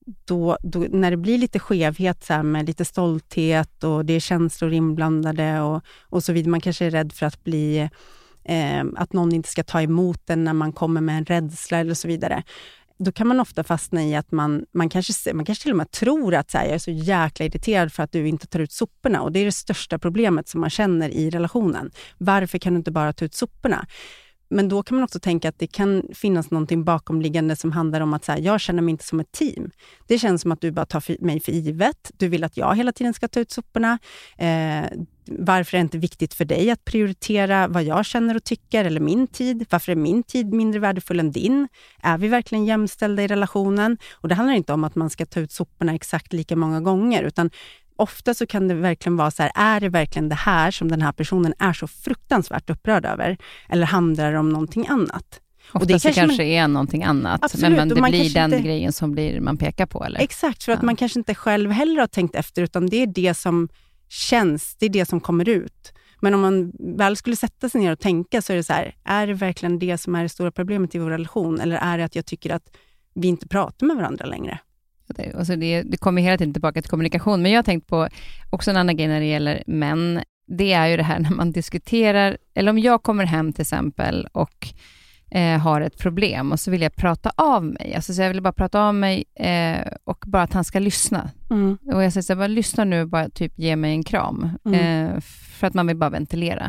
då när det blir lite skevhet så här, med lite stolthet och det är känslor inblandade och så vidare, man kanske är rädd för att bli att någon inte ska ta emot den när man kommer med en rädsla eller så vidare. Då kan man ofta fastna i att man kanske till och med tror att så här, jag är så jäkla irriterad för att du inte tar ut soporna, och det är det största problemet som man känner i relationen. Varför kan du inte bara ta ut soporna? Men då kan man också tänka att det kan finnas någonting bakomliggande som handlar om att så här, jag känner mig inte som ett team. Det känns som att du bara tar mig för givet. Du vill att jag hela tiden ska ta ut soporna. Varför är det inte viktigt för dig att prioritera vad jag känner och tycker eller min tid? Varför är min tid mindre värdefull än din? Är vi verkligen jämställda i relationen? Och det handlar inte om att man ska ta ut soporna exakt lika många gånger, utan ofta så kan det verkligen vara så här, är det verkligen det här som den här personen är så fruktansvärt upprörd över? Eller handlar det om någonting annat? Ofta och det kanske är någonting annat. Absolut, men det blir den inte grejen som man pekar på, eller? Exakt, för att man kanske inte själv heller har tänkt efter, utan det är det som känns, det är det som kommer ut. Men om man väl skulle sätta sig ner och tänka, så är det så här, är det verkligen det som är det stora problemet i vår relation? Eller är det att jag tycker att vi inte pratar med varandra längre? Alltså det kommer hela tiden tillbaka till kommunikation. Men jag har tänkt på också en annan grej när det gäller män. Det är ju det här när man diskuterar, eller om jag kommer hem till exempel och har ett problem och så vill jag prata av mig. Alltså så jag vill bara prata av mig och bara att han ska lyssna. Och jag säger så här, bara lyssna nu, bara typ ge mig en kram. För att man vill bara ventilera.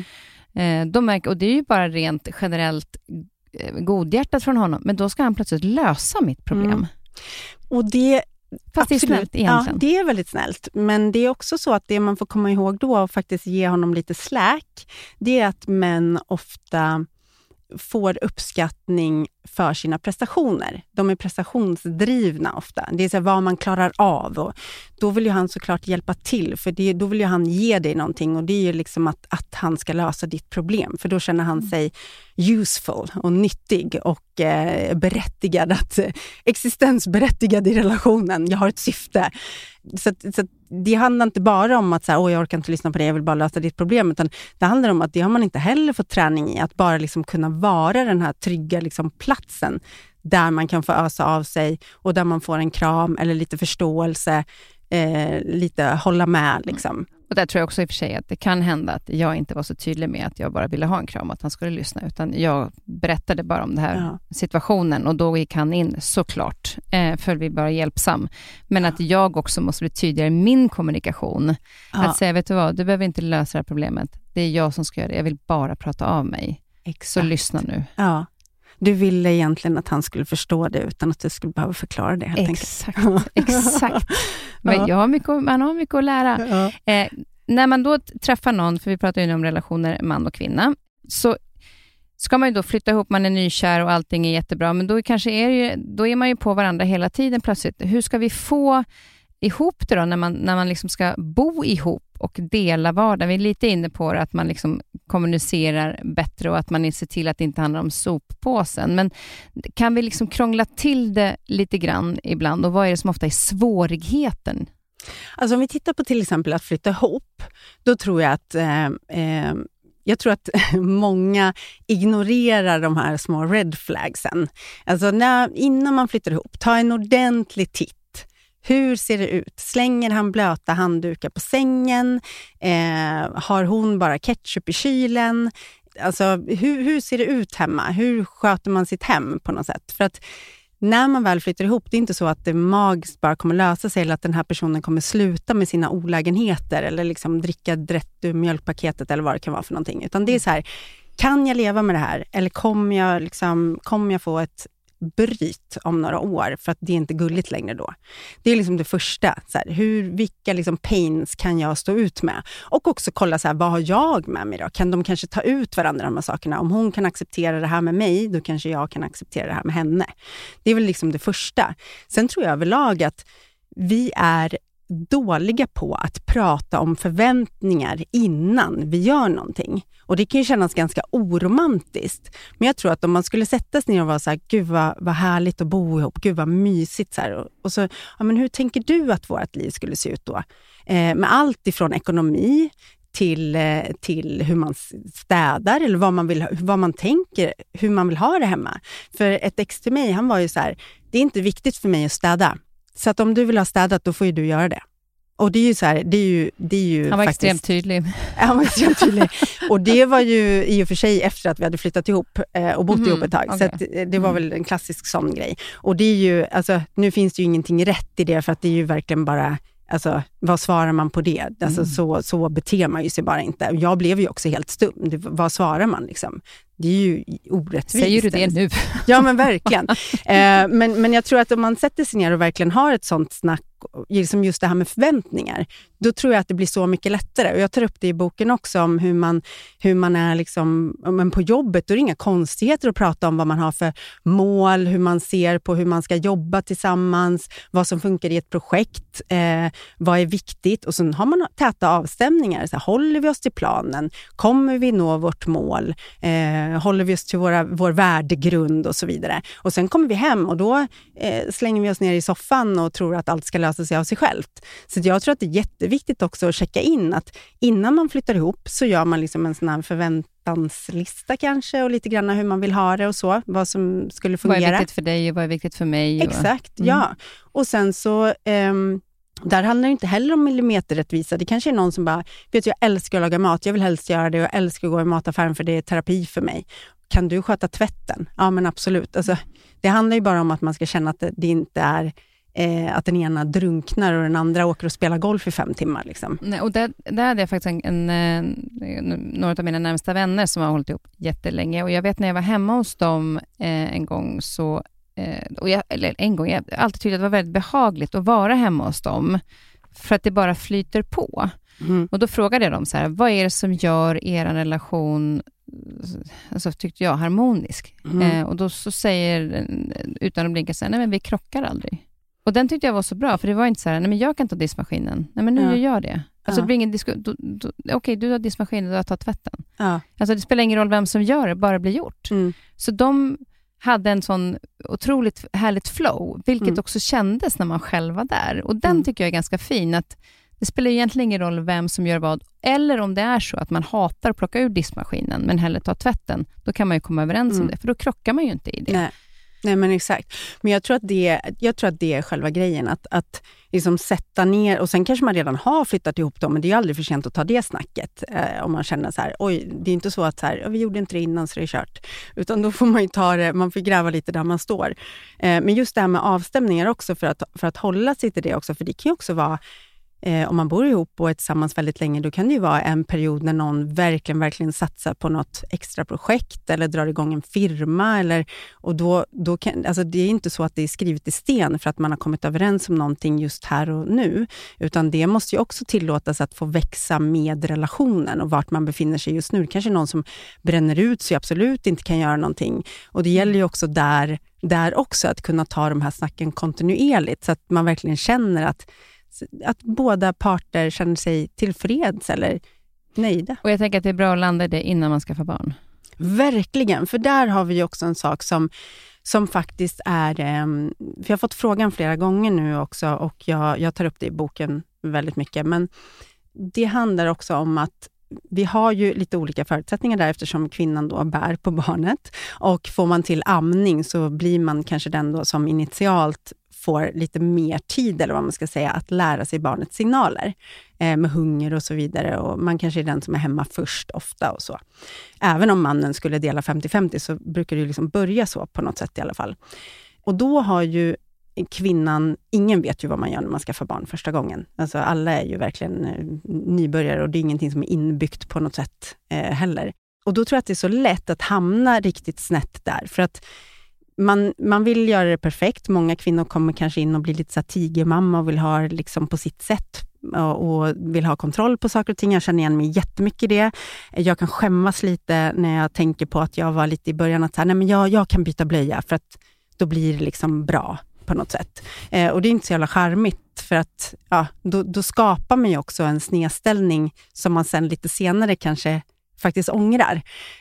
Och det är ju bara rent generellt godhjärtat från honom. Men då ska han plötsligt lösa mitt problem. Och det, fast det är snällt egentligen. Ja, det är väldigt snällt. Men det är också så att det man får komma ihåg då och faktiskt ge honom lite slack, det är att män ofta får uppskattning för sina prestationer. De är prestationsdrivna ofta. Det är så här, vad man klarar av. Och då vill ju han såklart hjälpa till. För då vill ju han ge dig någonting. Och det är ju liksom att han ska lösa ditt problem. För då känner han sig useful och nyttig och berättigad. Existensberättigad i relationen. Jag har ett syfte. Så det handlar inte bara om att så här, jag orkar inte lyssna på det, jag vill bara lösa ditt problem. Utan det handlar om att det har man inte heller fått träning i. Att bara liksom kunna vara den här trygga liksom platsen där man kan få ösa av sig och där man får en kram eller lite förståelse, lite hålla med liksom. Och där tror jag också i och för sig att det kan hända att jag inte var så tydlig med att jag bara ville ha en kram, att han skulle lyssna, utan jag berättade bara om den här situationen och då gick han in såklart, för vi bara hjälpsam. Men att jag också måste bli tydligare i min kommunikation. Att säga, vet du vad, du behöver inte lösa det här problemet. Det är jag som ska göra det. Jag vill bara prata av mig. Exakt. Så lyssna nu. Ja. Du ville egentligen att han skulle förstå det utan att du skulle behöva förklara det helt exakt, enkelt. Exakt. Men man har mycket att lära. När man då träffar någon, för vi pratar ju om relationer man och kvinna, så ska man ju då flytta ihop, man är nykär och allting är jättebra, men då kanske då är man ju på varandra hela tiden plötsligt. Hur ska vi få ihop det då när man liksom ska bo ihop och dela vardagen? Vi är lite inne på det, att man liksom kommunicerar bättre och att man ser till att det inte handlar om soppåsen. Men kan vi liksom krångla till det lite grann ibland? Och vad är det som ofta är svårigheten? Alltså om vi tittar på till exempel att flytta ihop, då tror jag att många ignorerar de här små red flagsen. Alltså innan man flyttar ihop, ta en ordentlig titt. Hur ser det ut? Slänger han blöta handdukar på sängen? Har hon bara ketchup i kylen? Alltså hur ser det ut hemma? Hur sköter man sitt hem på något sätt? För att när man väl flyttar ihop, det är inte så att det magiskt bara kommer lösa sig eller att den här personen kommer sluta med sina olägenheter eller liksom dricka rätt ur mjölkpaketet eller vad det kan vara för någonting. Utan det är så här, kan jag leva med det här? Eller kommer jag få ett bryt om några år för att det är inte gulligt längre då. Det är liksom det första. Så här, vilka liksom pains kan jag stå ut med? Och också kolla så här, vad har jag med mig då? Kan de kanske ta ut varandra de här sakerna? Om hon kan acceptera det här med mig, då kanske jag kan acceptera det här med henne. Det är väl liksom det första. Sen tror jag överlag att vi är dåliga på att prata om förväntningar innan vi gör någonting. Och det kan ju kännas ganska oromantiskt. Men jag tror att om man skulle sätta sig ner och vara så här, gud vad härligt att bo ihop, gud vad mysigt så här. Och så, men hur tänker du att vårt liv skulle se ut då? Med allt ifrån ekonomi till hur man städar eller vad man tänker, hur man vill ha det hemma. För ett ex till mig, han var ju så här, det är inte viktigt för mig att städa. Så att om du vill ha städat, då får ju du göra det. Och det är ju så här, det är ju Han var faktiskt extremt tydlig. Han var extremt tydlig. Och det var ju i och för sig efter att vi hade flyttat ihop och bott ihop ett tag. Okay. Så att det var väl en klassisk sån grej. Och det är ju, alltså nu finns det ju ingenting rätt i det, för att det är ju verkligen bara, alltså vad svarar man på det? Alltså så beter man ju sig bara inte. Jag blev ju också helt stum. Vad svarar man liksom? Det är ju orättvist. Säger du det nu? Ja, men verkligen. Men jag tror att om man sätter sig ner och verkligen har ett sånt snack, liksom just det här med förväntningar, då tror jag att det blir så mycket lättare. Och jag tar upp det i boken också om hur man är liksom, men på jobbet, då är det inga konstigheter att prata om vad man har för mål, hur man ser på hur man ska jobba tillsammans, vad som funkar i ett projekt, vad är viktigt, och så har man täta avstämningar. Så här, håller vi oss till planen? Kommer vi nå vårt mål? Håller vi oss till vår värdegrund och så vidare. Och sen kommer vi hem och då slänger vi oss ner i soffan och tror att allt ska lösa sig av sig självt. Så jag tror att det är jätteviktigt också att checka in att innan man flyttar ihop så gör man liksom en sån här förväntanslista kanske, och lite grann hur man vill ha det och så, vad som skulle fungera. Vad är viktigt för dig och vad är viktigt för mig? Exakt, ja. Och sen så där handlar det inte heller om millimeterrättvisa. Det kanske är någon som bara, vet du, jag älskar att laga mat, jag vill helst göra det, jag älskar att gå i mataffären för det är terapi för mig. Kan du sköta tvätten? Ja, men absolut. Alltså, det handlar ju bara om att man ska känna att det inte är att den ena drunknar och den andra åker och spelar golf i 5 timmar. Liksom. Nej, och där hade jag faktiskt några av mina närmsta vänner som har hållit ihop jättelänge. Och jag vet när jag var hemma hos dem en gång så... jag har alltid tyckt att det var väldigt behagligt att vara hemma hos dem. För att det bara flyter på. Mm. Och då frågade jag dem så här, vad är det som gör er relation, alltså tyckte jag, harmonisk? Och då så säger, utan att blinka så här, nej men vi krockar aldrig. Och den tyckte jag var så bra, för det var inte så här, nej men jag kan inte ta diskmaskinen. Nej men nu gör jag det. Alltså det blir ingen okej, du har diskmaskinen och jag tar tvätten. Ja. Alltså det spelar ingen roll vem som gör det, bara blir gjort. Mm. Så de hade en sån otroligt härligt flow, vilket också kändes när man själv var där. Och den tycker jag är ganska fin, att det spelar egentligen ingen roll vem som gör vad, eller om det är så att man hatar att plocka ur diskmaskinen men hellre ta tvätten, då kan man ju komma överens om det, för då krockar man ju inte i det. Nej men exakt. Men jag tror att det är själva grejen, att liksom sätta ner, och sen kanske man redan har flyttat ihop dem, men det är ju aldrig för sent att ta det snacket om man känner så här, oj, det är inte så att så här, vi gjorde inte det innan så det är kört, utan då får man ju ta det, man får gräva lite där man står. Men just det här med avstämningar också, för att hålla sig till det också, för det kan ju också vara om man bor ihop och är tillsammans väldigt länge, då kan det ju vara en period när någon verkligen satsar på något extra projekt eller drar igång en firma, och då kan, alltså det är inte så att det är skrivet i sten för att man har kommit överens om någonting just här och nu, utan det måste ju också tillåtas att få växa med relationen och vart man befinner sig just nu. Det kanske är någon som bränner ut så absolut inte kan göra någonting, och det gäller ju också där också att kunna ta de här snacken kontinuerligt, så att man verkligen känner att båda parter känner sig tillfreds eller nöjda. Och jag tänker att det är bra att landa i det innan man skaffar barn. Verkligen, för där har vi ju också en sak som faktiskt är... För jag har fått frågan flera gånger nu också, och jag tar upp det i boken väldigt mycket. Men det handlar också om att vi har ju lite olika förutsättningar där, eftersom kvinnan då bär på barnet. Och får man till amning så blir man kanske den då som initialt får lite mer tid, eller vad man ska säga, att lära sig barnets signaler med hunger och så vidare, och man kanske är den som är hemma först ofta och så. Även om mannen skulle dela 50-50 så brukar det ju liksom börja så på något sätt i alla fall. Och då har ju kvinnan, ingen vet ju vad man gör när man ska få barn första gången. Alltså alla är ju verkligen nybörjare, och det är ingenting som är inbyggt på något sätt heller. Och då tror jag att det är så lätt att hamna riktigt snett där, för att man vill göra det perfekt. Många kvinnor kommer kanske in och blir lite så tigermamma och vill ha det liksom på sitt sätt och vill ha kontroll på saker och ting. Jag känner igen mig jättemycket i det. Jag kan skämmas lite när jag tänker på att jag var lite i början att nej men jag kan byta blöja för att då blir det liksom bra på något sätt. Och det är inte så jävla charmigt, för att då skapar man ju också en snedställning som man sen lite senare kanske faktiskt ångrar.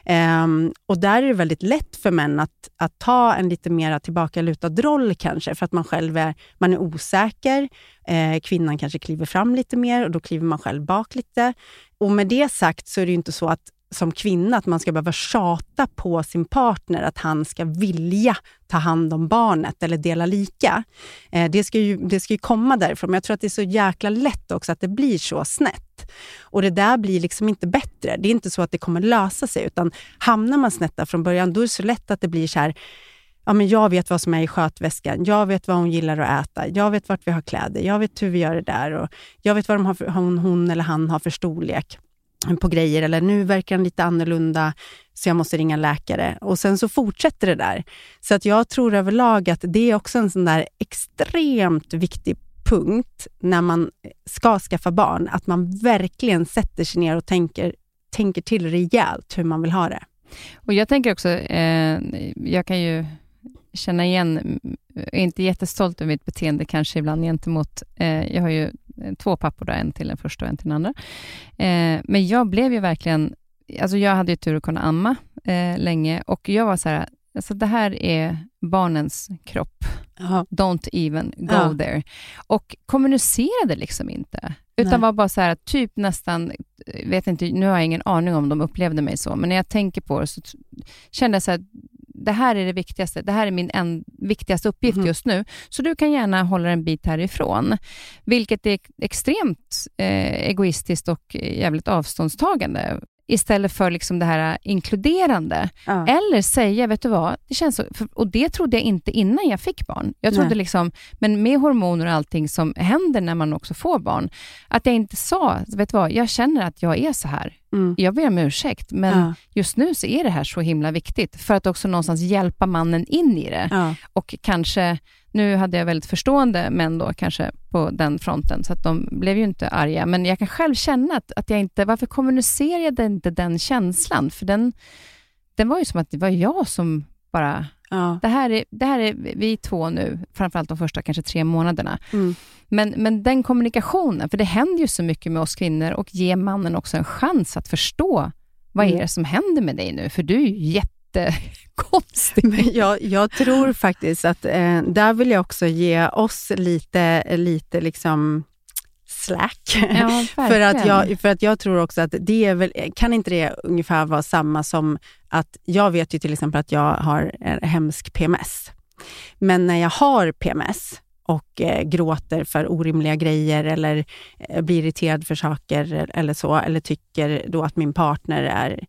Och där är det väldigt lätt för män att ta en lite mer tillbakalutad roll kanske, för att man själv man är osäker. Kvinnan kanske kliver fram lite mer och då kliver man själv bak lite. Och med det sagt så är det ju inte så att som kvinna att man ska behöva tjata på sin partner att han ska vilja ta hand om barnet eller dela lika. Det ska ju komma därifrån, men jag tror att det är så jäkla lätt också att det blir så snett. Och det där blir liksom inte bättre. Det är inte så att det kommer lösa sig, utan hamnar man snett där från början, då är det så lätt att det blir så här: ja, men jag vet vad som är i skötväskan, jag vet vad hon gillar att äta, jag vet vart vi har kläder, jag vet hur vi gör det där, och jag vet vad hon eller han har för storlek på grejer, eller nu verkar den lite annorlunda så jag måste ringa läkare. Och sen så fortsätter det där. Så att jag tror överlag att det är också en sån där extremt viktig punkt när man ska skaffa barn, att man verkligen sätter sig ner och tänker till rejält hur man vill ha det. Och jag tänker också, jag kan ju känna igen, är inte jättestolt över mitt beteende kanske ibland gentemot, jag har ju 2 pappor där, en till den första och en till den andra. Men jag blev ju verkligen, alltså jag hade ju tur att kunna amma länge, och jag var så här, alltså det här är barnens kropp. Aha. Don't even go there. Och kommunicerade liksom inte. Utan var bara så här, typ nästan, vet inte, nu har jag ingen aning om de upplevde mig så, men när jag tänker på det så kände jag så här, det här är det viktigaste, det här är min viktigaste uppgift just nu, så du kan gärna hålla en bit härifrån. Vilket är extremt egoistiskt och jävligt avståndstagande. Istället för liksom det här inkluderande. Eller säga, vet du vad, det känns så, och det trodde jag inte innan jag fick barn. Jag trodde liksom, men med hormoner och allting som händer när man också får barn, att jag inte sa, vet du vad, jag känner att jag är så här. Jag ber om ursäkt, men just nu så är det här så himla viktigt för att också någonstans hjälpa mannen in i det. Och kanske, nu hade jag väldigt förstående män då kanske på den fronten, så att de blev ju inte arga, men jag kan själv känna att jag inte, varför kommunicerade jag inte den känslan? För den var ju som att det var jag som bara, det här är vi 2 nu, framförallt de första kanske 3 månaderna. Men den kommunikationen, för det händer ju så mycket med oss kvinnor, och ge mannen också en chans att förstå vad är det som händer med dig nu, för du är ju jättekonstig. Jag tror faktiskt att där vill jag också ge oss lite liksom slack. Ja, för att jag tror också att det är väl, kan inte det ungefär vara samma som att jag vet ju till exempel att jag har en hemsk PMS. Men när jag har PMS och gråter för orimliga grejer eller blir irriterad för saker eller så, eller tycker då att min partner är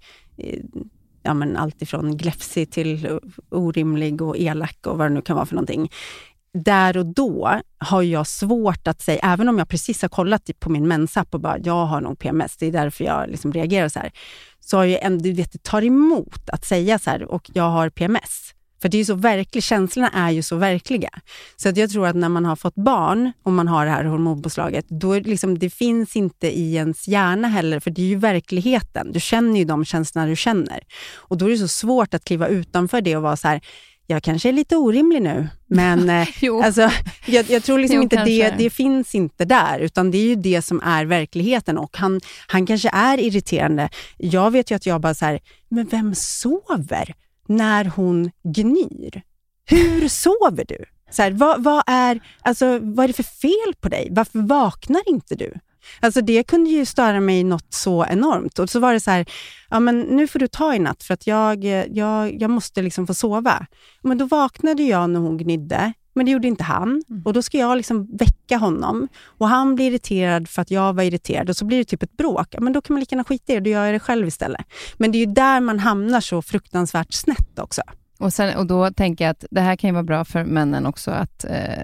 allt ifrån gläfsig till orimlig och elak och vad det nu kan vara för någonting. Där och då har jag svårt att säga, även om jag precis har kollat på min mensapp och bara, jag har nog PMS, det är därför jag liksom reagerar så här. Så har jag ändå, det tar emot att säga så här, och jag har PMS. För det är ju så verkligt, känslorna är ju så verkliga. Så att jag tror att när man har fått barn och man har det här hormonpåslaget, då är liksom, det finns inte i ens hjärna heller, för det är ju verkligheten. Du känner ju de känslorna du känner. Och då är det så svårt att kliva utanför det och vara så här, jag kanske är lite orimlig nu, men alltså, jag tror liksom inte det finns inte där, utan det är ju det som är verkligheten, och han kanske är irriterande. Jag vet ju att jag bara så här, men vem sover när hon gnyr? Hur sover du? Så här, vad är det för fel på dig? Varför vaknar inte du? Alltså det kunde ju störa mig något så enormt. Och så var det så här, ja men nu får du ta i natt för att jag måste liksom få sova. Men då vaknade jag när hon gnydde, men det gjorde inte han. Och då ska jag liksom väcka honom. Och han blir irriterad för att jag var irriterad. Och så blir det typ ett bråk. Men då kan man lika gärna skita i det, då gör jag det själv istället. Men det är ju där man hamnar så fruktansvärt snett också. Och då tänker jag att det här kan ju vara bra för männen också att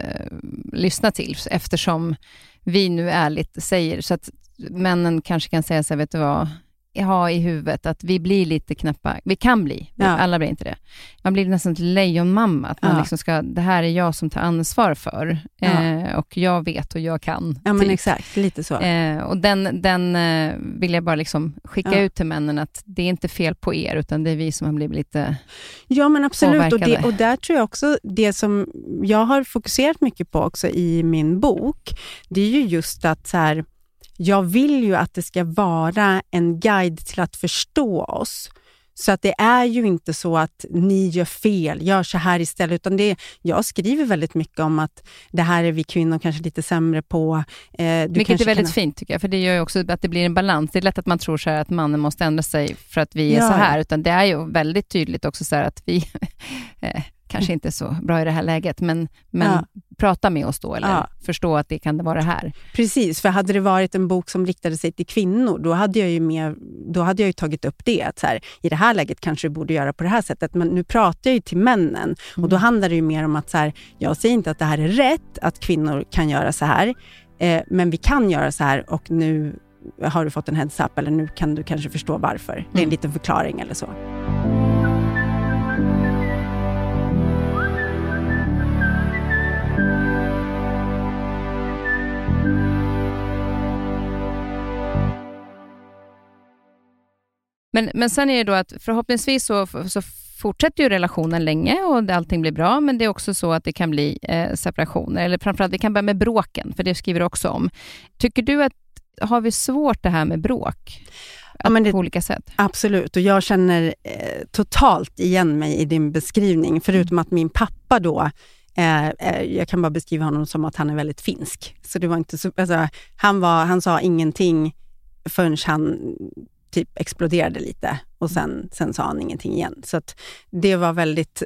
lyssna till, eftersom vi nu ärligt säger, så att männen kanske kan säga så här, vet du vad, ha i huvudet att vi blir lite knäppa, vi kan bli, alla blir inte det. Man blir nästan till lejonmamma, att man liksom ska, det här är jag som tar ansvar för, och jag vet och jag kan. Ja, men exakt, lite så. Och den vill jag bara liksom skicka ut till männen, att det är inte fel på er, utan det är vi som har blivit lite men absolut, påverkade. och där tror jag också, det som jag har fokuserat mycket på också i min bok, det är ju just att så här, jag vill ju att det ska vara en guide till att förstå oss Så att det är ju inte så att ni gör fel, gör så här istället, utan jag skriver väldigt mycket om att det här är vi kvinnor kanske lite sämre på. Vilket är väldigt fint tycker jag, för det gör ju också att det blir en balans. Det är lätt att man tror så här att mannen måste ändra sig för att vi är så här, utan det är ju väldigt tydligt också så här att vi kanske inte är så bra i det här läget, men prata med oss då, eller förstå att det kan vara det här. Precis, för hade det varit en bok som riktade sig till kvinnor, då hade jag ju tagit upp det, att så här, i det här läget kanske du borde göra på det här sättet, men nu pratar jag ju till männen, och då handlar det ju mer om att så här, jag säger inte att det här är rätt, att kvinnor kan göra så här, men vi kan göra så här, och nu har du fått en heads up, eller nu kan du kanske förstå varför. Det är en liten förklaring eller så. Men sen är det då att förhoppningsvis så fortsätter ju relationen länge och allting blir bra, men det är också så att det kan bli separationer, eller framförallt det kan börja med bråken, för det skriver du också om. Tycker du att har vi svårt det här med bråk? På olika sätt? Absolut, och jag känner totalt igen mig i din beskrivning, förutom att min pappa då, jag kan bara beskriva honom som att han är väldigt finsk. Så det var inte så, alltså, han sa ingenting förrän han typ exploderade lite, och sen sa han ingenting igen. Så att det var väldigt,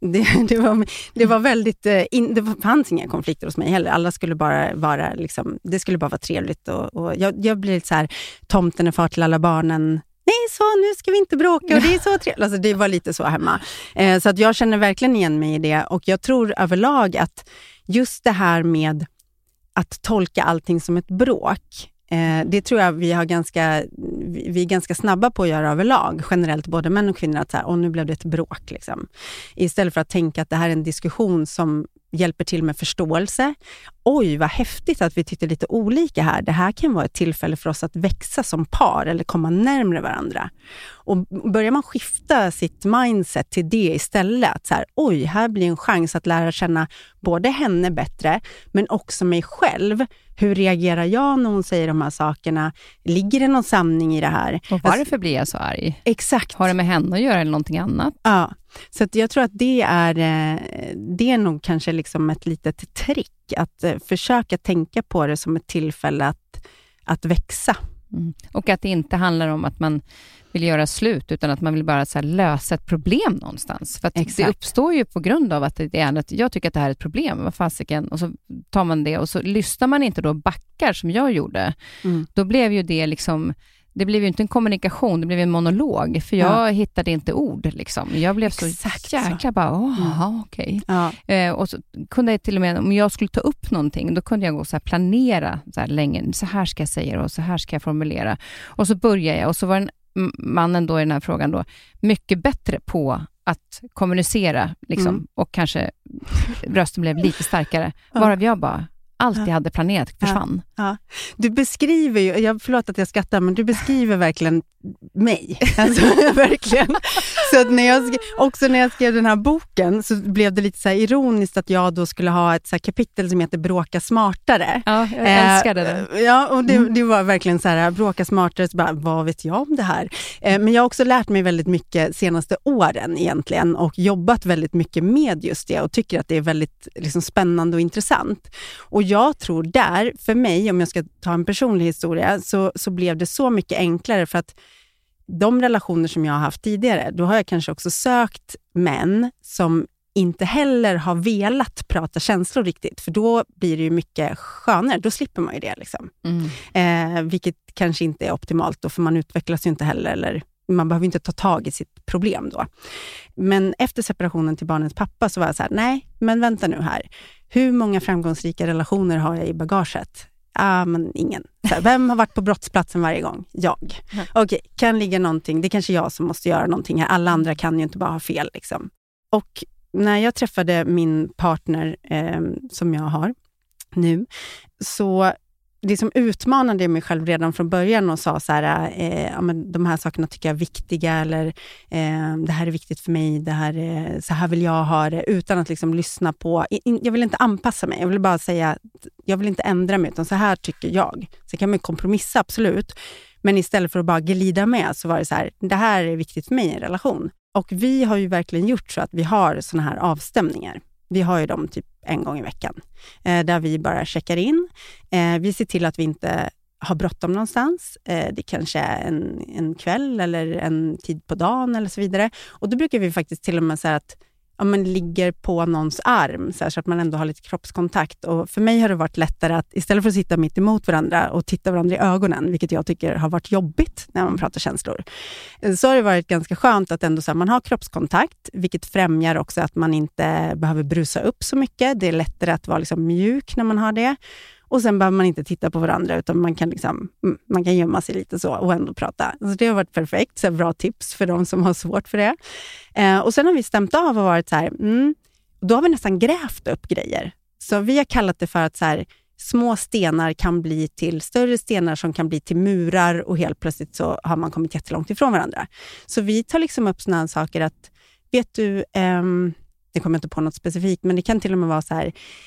det var väldigt, det fanns inga konflikter hos mig heller. Alla skulle bara vara liksom, det skulle bara vara trevligt, och jag blir lite så här, tomten är far till alla barnen. Nej, så nu ska vi inte bråka, och det är så trevligt. Alltså det var lite så hemma. Så att jag känner verkligen igen mig i det, och jag tror överlag att just det här med att tolka allting som ett bråk, det tror jag vi är ganska snabba på att göra överlag, generellt både män och kvinnor, att så här, nu blev det ett bråk liksom. Istället för att tänka att det här är en diskussion som hjälper till med förståelse. Oj, vad häftigt att vi tyckte lite olika här. Det här kan vara ett tillfälle för oss att växa som par eller komma närmare varandra. Och börjar man skifta sitt mindset till det istället, att så här, oj, här blir en chans att lära känna både henne bättre, men också mig själv. Hur reagerar jag när hon säger de här sakerna? Ligger det någon sanning i det här? Och varför blir jag så arg? Exakt. Har det med henne att göra eller någonting annat? Ja, så att jag tror att det är nog kanske liksom ett litet trick, att försöka tänka på det som ett tillfälle att växa. Mm. Och att det inte handlar om att man vill göra slut, utan att man vill bara så här lösa ett problem någonstans. För att det uppstår ju på grund av att det är att jag tycker att det här är ett problem. Vad fasiken? Och så tar man det, och så lyssnar man inte då, backar som jag gjorde. Då blev ju det liksom, det blev ju inte en kommunikation, det blev en monolog. För jag hittade inte ord liksom. Jag blev så jäkla bara, okej. Ja. Och så kunde jag till och med, om jag skulle ta upp någonting, då kunde jag gå så här planera så här länge. Så här ska jag säga och så här ska jag formulera. Och så började jag, och så var mannen då i den här frågan då mycket bättre på att kommunicera liksom, och kanske rösten blev lite starkare. Varav jag bara, allt jag hade planerat försvann. Ja. Du beskriver ju, förlåt att jag skrattar, men du beskriver verkligen mig. Alltså, verkligen. Så att när jag skrev den här boken, så blev det lite så här ironiskt att jag då skulle ha ett så här kapitel som heter Bråka smartare. Ja, jag älskade det. Ja, och det var verkligen så här, bråka smartare, så bara, vad vet jag om det här? Men jag har också lärt mig väldigt mycket senaste åren egentligen, och jobbat väldigt mycket med just det, och tycker att det är väldigt liksom spännande och intressant. Och jag tror där, för mig, om jag ska ta en personlig historia, så blev det så mycket enklare, för att de relationer som jag har haft tidigare, då har jag kanske också sökt män som inte heller har velat prata känslor riktigt, för då blir det ju mycket skönare, då slipper man ju det liksom. Vilket kanske inte är optimalt då, för man utvecklas ju inte heller, eller man behöver inte ta tag i sitt problem då. Men efter separationen till barnens pappa så var jag så här, nej, men vänta nu här. Hur många framgångsrika relationer har jag i bagaget? Men ingen. Så här, vem har varit på brottsplatsen varje gång? Jag. Okej, kan ligga någonting. Det är kanske jag som måste göra någonting här. Alla andra kan ju inte bara ha fel liksom. Och när jag träffade min partner som jag har nu, så det som utmanade mig själv redan från början och sa så här, men de här sakerna tycker jag är viktiga, eller det här är viktigt för mig, det här är, så här vill jag ha det, utan att liksom lyssna på, jag vill inte anpassa mig, jag vill bara säga, jag vill inte ändra mig, utan så här tycker jag. Så kan man kompromissa, absolut, Men istället för att bara glida med så var det så här, det här är viktigt för mig i en relation. Och vi har ju verkligen gjort så att vi har såna här avstämningar. Vi har ju dem typ en gång i veckan. Där vi bara checkar in. Vi ser till att vi inte har bråttom någonstans. Det kanske är en kväll eller en tid på dagen eller så vidare. Och då brukar vi faktiskt till och med säga att man ligger på någons arm så att man ändå har lite kroppskontakt. Och för mig har det varit lättare att istället för att sitta mitt emot varandra och titta varandra i ögonen, vilket jag tycker har varit jobbigt när man pratar känslor, så har det varit ganska skönt att ändå så här, man har kroppskontakt, vilket främjar också att man inte behöver brusa upp så mycket. Det är lättare att vara liksom mjuk när man har det. Och sen behöver man inte titta på varandra utan man kan gömma sig lite så och ändå prata. Så det har varit perfekt, så bra tips för de som har svårt för det. Och sen har vi stämt av och varit så här, då har vi nästan grävt upp grejer. Så vi har kallat det för att så här, små stenar kan bli till större stenar som kan bli till murar och helt plötsligt så har man kommit jättelångt ifrån varandra. Så vi tar liksom upp sådana saker att, vet du, det kommer inte på något specifikt, men det kan till och med vara så här,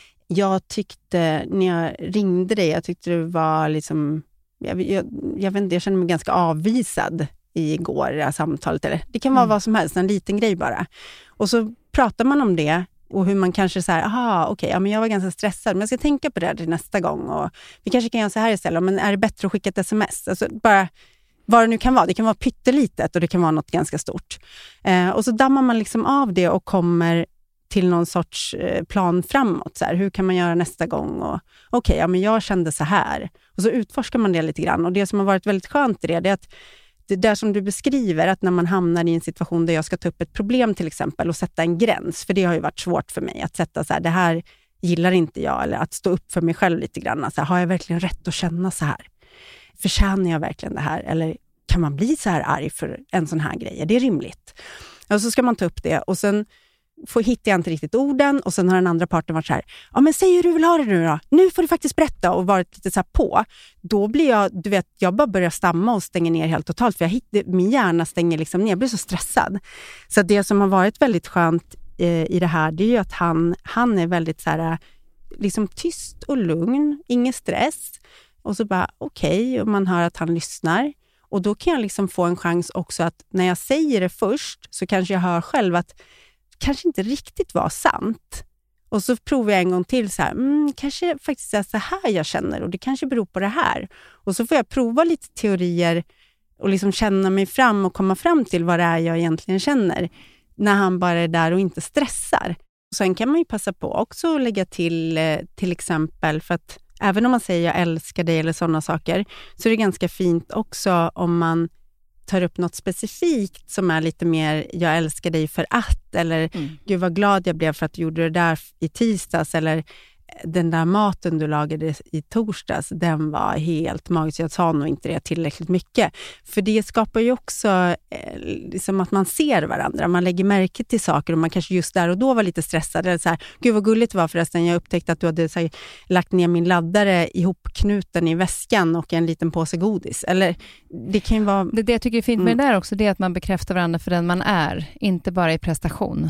jag tyckte när jag ringde dig, jag tyckte det var liksom, jag vet inte, jag kände mig ganska avvisad igår i det här samtalet. Eller, det kan vara vad som helst, en liten grej bara. Och så pratar man om det och hur man kanske så här, men jag var ganska stressad, men jag ska tänka på det till nästa gång och vi kanske kan göra så här istället, men är det bättre att skicka ett sms? Alltså bara vad det nu kan vara. Det kan vara pyttelitet och det kan vara något ganska stort. Och så dammar man liksom av det och kommer till någon sorts plan framåt. Så här, hur kan man göra nästa gång? Och men jag kände så här. Och så utforskar man det lite grann. Och det som har varit väldigt skönt i det är att det där som du beskriver, att när man hamnar i en situation där jag ska ta upp ett problem till exempel och sätta en gräns, för det har ju varit svårt för mig att sätta så här, det här gillar inte jag, eller att stå upp för mig själv lite grann. Alltså, har jag verkligen rätt att känna så här? Förtjänar jag verkligen det här? Eller kan man bli så här arg för en sån här grej? Är det rimligt? Och så ska man ta upp det och sen hittar jag inte riktigt orden och sen har den andra parten varit så här, men säg hur du vill ha det nu då. Nu får du faktiskt berätta och varit lite så här på. Då blir jag bara börjar stamma och stänger ner helt totalt för min hjärna stänger liksom ner, jag blir så stressad. Så det som har varit väldigt skönt i det här, det är ju att han är väldigt så här liksom tyst och lugn, ingen stress. Och så bara okej, och man hör att han lyssnar. Och då kan jag liksom få en chans också att när jag säger det först så kanske jag hör själv att kanske inte riktigt var sant. Och så provar jag en gång till så här, kanske faktiskt är så här jag känner och det kanske beror på det här. Och så får jag prova lite teorier och liksom känna mig fram och komma fram till vad det är jag egentligen känner när han bara är där och inte stressar. Och sen kan man ju passa på också att lägga till exempel, för att även om man säger jag älskar dig eller sådana saker, så är det ganska fint också om man tar upp något specifikt som är lite mer jag älskar dig för att, eller gud vad glad jag blev för att du gjorde det där i tisdags, eller den där maten du lagade i torsdags, den var helt magisk. Jag sa nog inte det tillräckligt mycket. För det skapar ju också liksom att man ser varandra. Man lägger märke till saker och man kanske just där och då var lite stressad. Eller så här, gud vad gulligt det var förresten. Jag upptäckte att du hade så här, lagt ner min laddare ihopknuten i väskan och en liten påse godis. Eller det kan ju vara... Det jag tycker är fint med det där också, det är att man bekräftar varandra för den man är. Inte bara i prestation.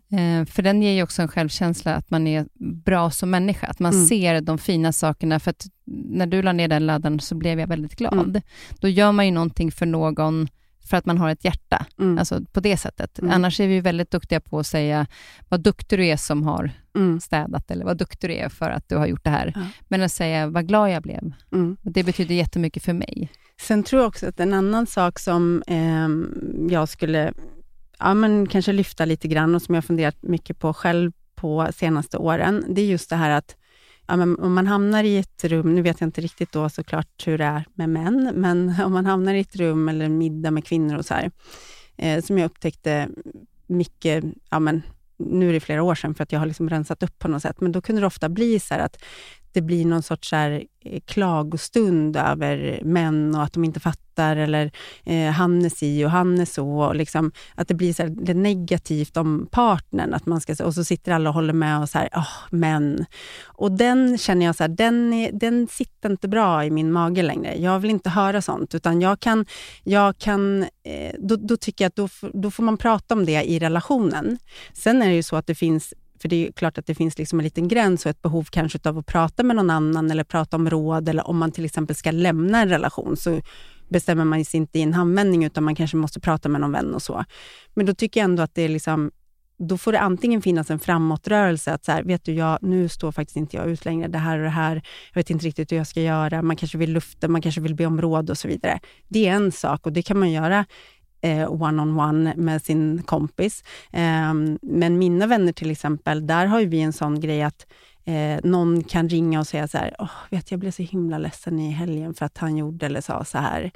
För den ger ju också en självkänsla att man är bra som människa. Att man ser de fina sakerna, för att när du la ner den laddan så blev jag väldigt glad. Då gör man ju någonting för någon för att man har ett hjärta. Alltså på det sättet. Annars är vi väldigt duktiga på att säga vad duktig du är som har städat, eller vad duktig du är för att du har gjort det här. Men att säga vad glad jag blev. Det betyder jättemycket för mig. Sen tror jag också att en annan sak som jag skulle kanske lyfta lite grann och som jag funderat mycket på själv på senaste åren, det är just det här att om man hamnar i ett rum, nu vet jag inte riktigt då såklart hur det är med män, men om man hamnar i ett rum eller en middag med kvinnor och så här, som jag upptäckte mycket, nu är det flera år sedan för att jag har liksom rensat upp på något sätt, men då kunde det ofta bli så här att det blir någon sorts så här klagostund över män och att de inte fattar, eller han är si och han är så, och liksom att det blir så här, det negativt om partnern, att man ska, och så sitter alla och håller med och så här, män. Och den känner jag så här, den sitter inte bra i min mage längre. Jag vill inte höra sånt, utan jag kan då tycker jag att då får man prata om det i relationen. Sen är det ju så att det finns, för det är klart att det finns liksom en liten gräns och ett behov kanske av att prata med någon annan eller prata om råd, eller om man till exempel ska lämna en relation, så bestämmer man sig inte i en handvändning, utan man kanske måste prata med någon vän och så. Men då tycker jag ändå att det är liksom, då får det antingen finnas en framåtrörelse att så här, vet du, nu står faktiskt inte jag ut längre, det här och det här, jag vet inte riktigt hur jag ska göra, man kanske vill lufta, man kanske vill be om råd och så vidare. Det är en sak, och det kan man göra one-on-one med sin kompis. Men mina vänner till exempel, där har ju vi en sån grej att någon kan ringa och säga så här, jag blev så himla ledsen i helgen för att han gjorde eller sa så här.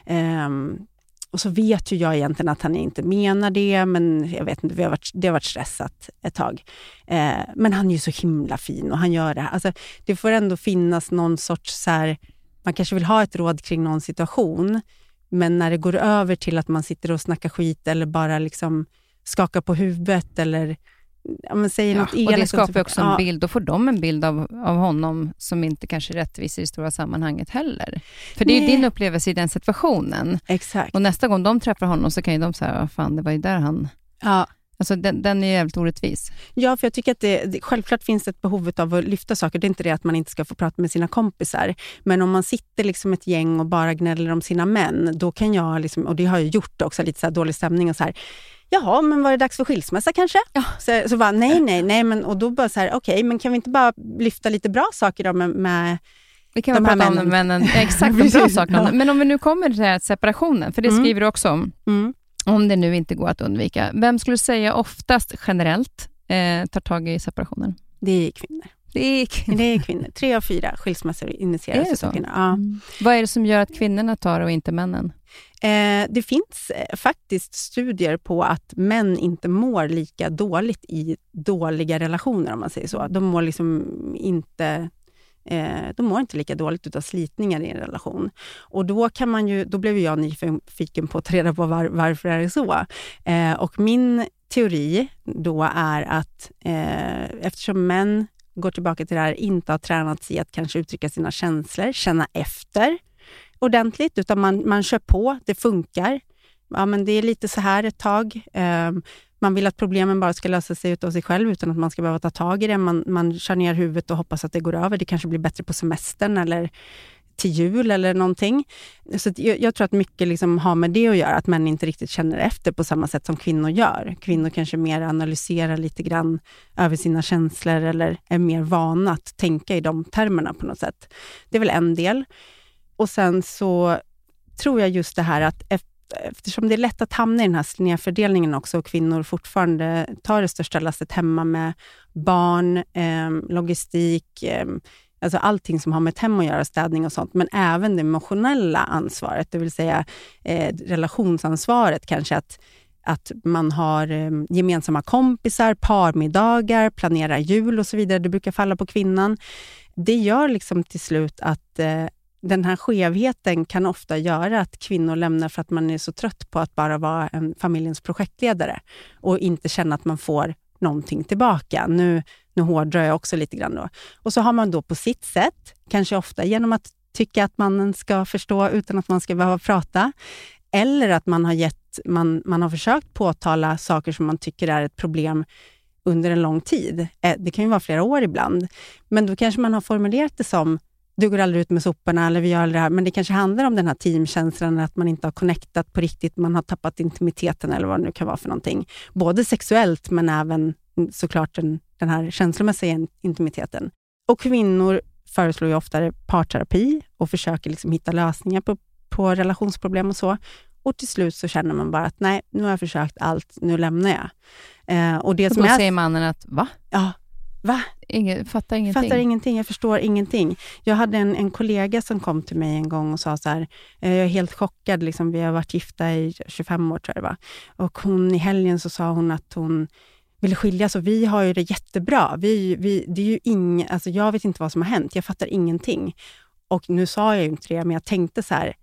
Och så vet ju jag egentligen att han inte menar det, men jag vet inte, det har varit stressat ett tag. Men han är ju så himla fin och han gör det här. Alltså, det får ändå finnas någon sorts så här, man kanske vill ha ett råd kring någon situation, men när det går över till att man sitter och snackar skit eller bara liksom skakar på huvudet eller säger något elakt. Och det skapar också en bild, då får de en bild av honom som inte kanske är rättvis i det stora sammanhanget heller. För det är ju din upplevelse i den situationen. Exakt. Och nästa gång de träffar honom så kan ju de säga, fan det var ju där han... Ja. Alltså den är ju jävligt orättvis. Ja, för jag tycker att det självklart finns ett behov av att lyfta saker. Det är inte det att man inte ska få prata med sina kompisar. Men om man sitter liksom ett gäng och bara gnäller om sina män, då kan jag liksom, och det har jag gjort också, lite så här dålig stämning och så här, jaha, men var det dags för skilsmässa kanske? Ja. Så bara, nej, men och då bara så här, okej, men kan vi inte bara lyfta lite bra saker då med vi kan väl prata om männen. Exakt, de bra sakerna. Ja. Men om vi nu kommer till här separationen, för det skriver du också om. Om det nu inte går att undvika. Vem skulle säga oftast generellt tar tag i separationen? Det är kvinnor. Det är kvinnor. 3 av 4 skilsmässor initieras av kvinnor. Ja. Vad är det som gör att kvinnorna tar och inte männen? Det finns faktiskt studier på att män inte mår lika dåligt i dåliga relationer, om man säger så. De mår liksom inte... de mår inte lika dåligt utav slitningar i en relation. Och då kan man ju, då blev jag nyfiken på att ta reda på varför är det så. Och min teori då är att eftersom män går tillbaka till det här, inte har tränat i att kanske uttrycka sina känslor, känna efter ordentligt, utan man kör på, det funkar. Ja, men det är lite så här ett tag. Man vill att problemen bara ska lösa sig utav sig själv utan att man ska behöva ta tag i det. Man kör ner huvudet och hoppas att det går över. Det kanske blir bättre på semestern eller till jul eller någonting. Så jag tror att mycket liksom har med det att göra, att män inte riktigt känner efter på samma sätt som kvinnor gör. Kvinnor kanske mer analyserar lite grann över sina känslor eller är mer vana att tänka i de termerna på något sätt. Det är väl en del. Och sen så tror jag just det här att eftersom det är lätt att hamna i den här snedfördelningen också, och kvinnor fortfarande tar det största lastet hemma med barn, logistik, alltså allting som har med ett hem att göra, städning och sånt, men även det emotionella ansvaret, det vill säga relationsansvaret kanske, att man har gemensamma kompisar, parmiddagar, planerar jul och så vidare, det brukar falla på kvinnan. Det gör liksom till slut att den här skevheten kan ofta göra att kvinnor lämnar för att man är så trött på att bara vara en familjens projektledare och inte känna att man får någonting tillbaka. Nu hårdrar jag också lite grann då. Och så har man då på sitt sätt, kanske ofta genom att tycka att mannen ska förstå utan att man ska behöva prata, eller att man har försökt påtala saker som man tycker är ett problem under en lång tid. Det kan ju vara flera år ibland. Men då kanske man har formulerat det som: du går aldrig ut med soporna, eller vi gör det här. Men det kanske handlar om den här teamkänslan, att man inte har connectat på riktigt, man har tappat intimiteten eller vad det nu kan vara för någonting. Både sexuellt men även såklart den här känslomässiga intimiteten. Och kvinnor föreslår ju oftare parterapi och försöker liksom hitta lösningar på relationsproblem och så. Och till slut så känner man bara att nej, nu har jag försökt allt, nu lämnar jag. Och då säger mannen att va? Ja. Va? Fattar ingenting, jag förstår ingenting. Jag hade en kollega som kom till mig en gång och sa så här: jag är helt chockad, liksom, vi har varit gifta i 25 år tror jag det var. Och hon i helgen så sa hon att hon ville skiljas, och vi har ju det jättebra. Det är ju alltså jag vet inte vad som har hänt, jag fattar ingenting. Och nu sa jag ju inte det, men jag tänkte så här: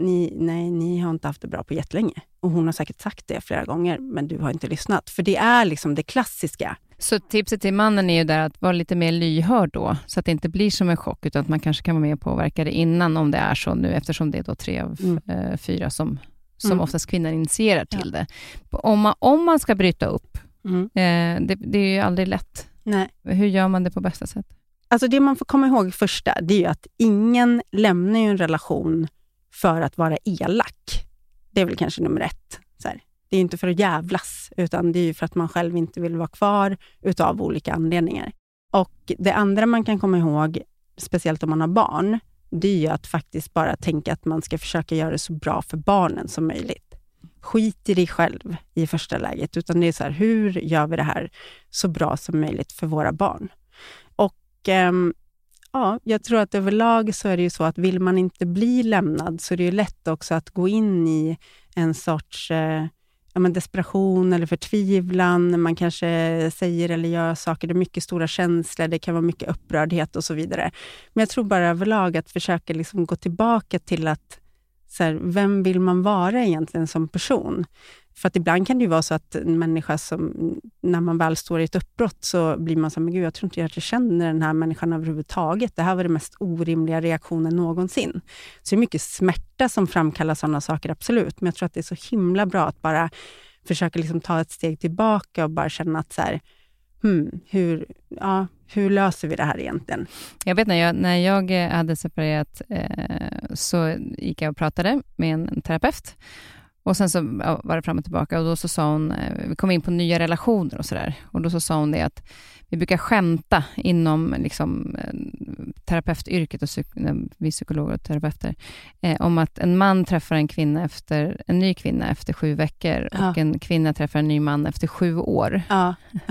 ni har inte haft det bra på jättelänge. Och hon har säkert sagt det flera gånger, men du har inte lyssnat. För det är liksom det klassiska. Så tipset till mannen är ju där att vara lite mer lyhörd då, så att det inte blir som en chock, utan att man kanske kan vara med och påverka det innan, om det är så nu, eftersom det är då 3 av 4 som oftast kvinnan initierar till det. Om man ska bryta upp, det är ju aldrig lätt. Nej. Hur gör man det på bästa sätt? Alltså det man får komma ihåg första, det är ju att ingen lämnar ju en relation för att vara elak. Det är väl kanske nummer 1. Så här. Det är inte för att jävlas, utan det är ju för att man själv inte vill vara kvar utav olika anledningar. Och det andra man kan komma ihåg, speciellt om man har barn, det är ju att faktiskt bara tänka att man ska försöka göra det så bra för barnen som möjligt. Skit i dig själv i första läget, utan det är så här, hur gör vi det här så bra som möjligt för våra barn? Och ja, jag tror att överlag så är det ju så att vill man inte bli lämnad så är det ju lätt också att gå in i en sorts desperation eller förtvivlan. Man kanske säger eller gör saker, det är mycket stora känslor, det kan vara mycket upprördhet och så vidare. Men jag tror bara överlag att försöka liksom gå tillbaka till att så här, vem vill man vara egentligen som person? För att ibland kan det ju vara så att en människa som, när man väl står i ett uppbrott så blir man så här, men gud, jag tror inte jag känner den här människan överhuvudtaget. Det här var det mest orimliga reaktionen någonsin. Så det är mycket smärta som framkallar sådana saker, absolut. Men jag tror att det är så himla bra att bara försöka liksom ta ett steg tillbaka och bara känna att så här, hur löser vi det här egentligen? Jag vet när jag hade separerat så gick jag och pratade med en terapeut. Och sen så var det fram och tillbaka och då så sa hon, vi kom in på nya relationer och sådär. Och då så sa hon det att vi brukar skämta inom liksom, terapeutyrket och vi psykologer och terapeuter om att en man träffar en ny kvinna efter 7 veckor och en kvinna träffar en ny man efter 7 år. Ja.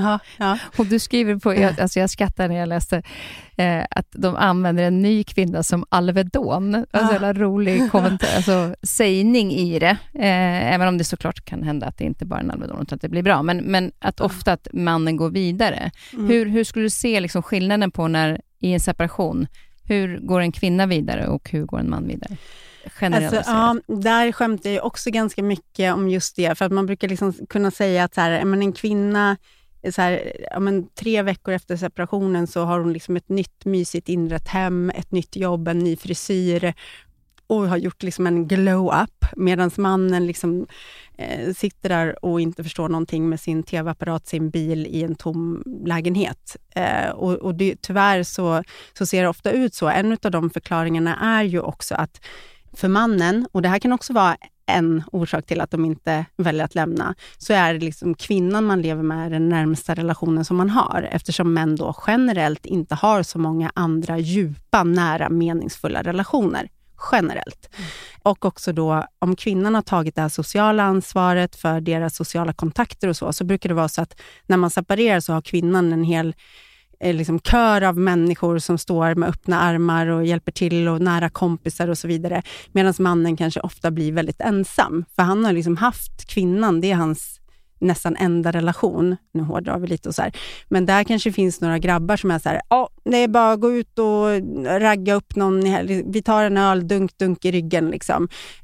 Och du skriver på, jag skrattar när jag läste att de använder en ny kvinna som Alvedon. Alltså en rolig kommentar, alltså sägning i det. Även om det såklart kan hända att det inte bara är en Alvedon utan att det blir bra. Men att ofta att mannen går vidare. Hur skulle du se liksom skillnaden på när i en separation, hur går en kvinna vidare och hur går en man vidare? Alltså, där skämtar jag också ganska mycket om just det. För att man brukar liksom kunna säga att så här, en kvinna, så här, 3 veckor efter separationen så har hon liksom ett nytt mysigt inrett hem, ett nytt jobb, en ny frisyr och har gjort liksom en glow-up, medan mannen liksom sitter där och inte förstår någonting med sin tv-apparat, sin bil i en tom lägenhet. Och det, tyvärr så ser det ofta ut så. En av de förklaringarna är ju också att för mannen, och det här kan också vara en orsak till att de inte väljer att lämna, så är det liksom kvinnan man lever med den närmsta relationen som man har, eftersom män då generellt inte har så många andra djupa, nära, meningsfulla relationer. Generellt. Och också då, om kvinnan har tagit det här sociala ansvaret för deras sociala kontakter och så brukar det vara så att när man separerar så har kvinnan en hel liksom kör av människor som står med öppna armar och hjälper till och nära kompisar och så vidare. Medan mannen kanske ofta blir väldigt ensam. För han har liksom haft kvinnan, det är hans nästan enda relation. Nu hårdrar vi lite och så här. Men där kanske finns några grabbar som är så här, det är bara att gå ut och ragga upp någon, vi tar en öl, dunk i ryggen liksom.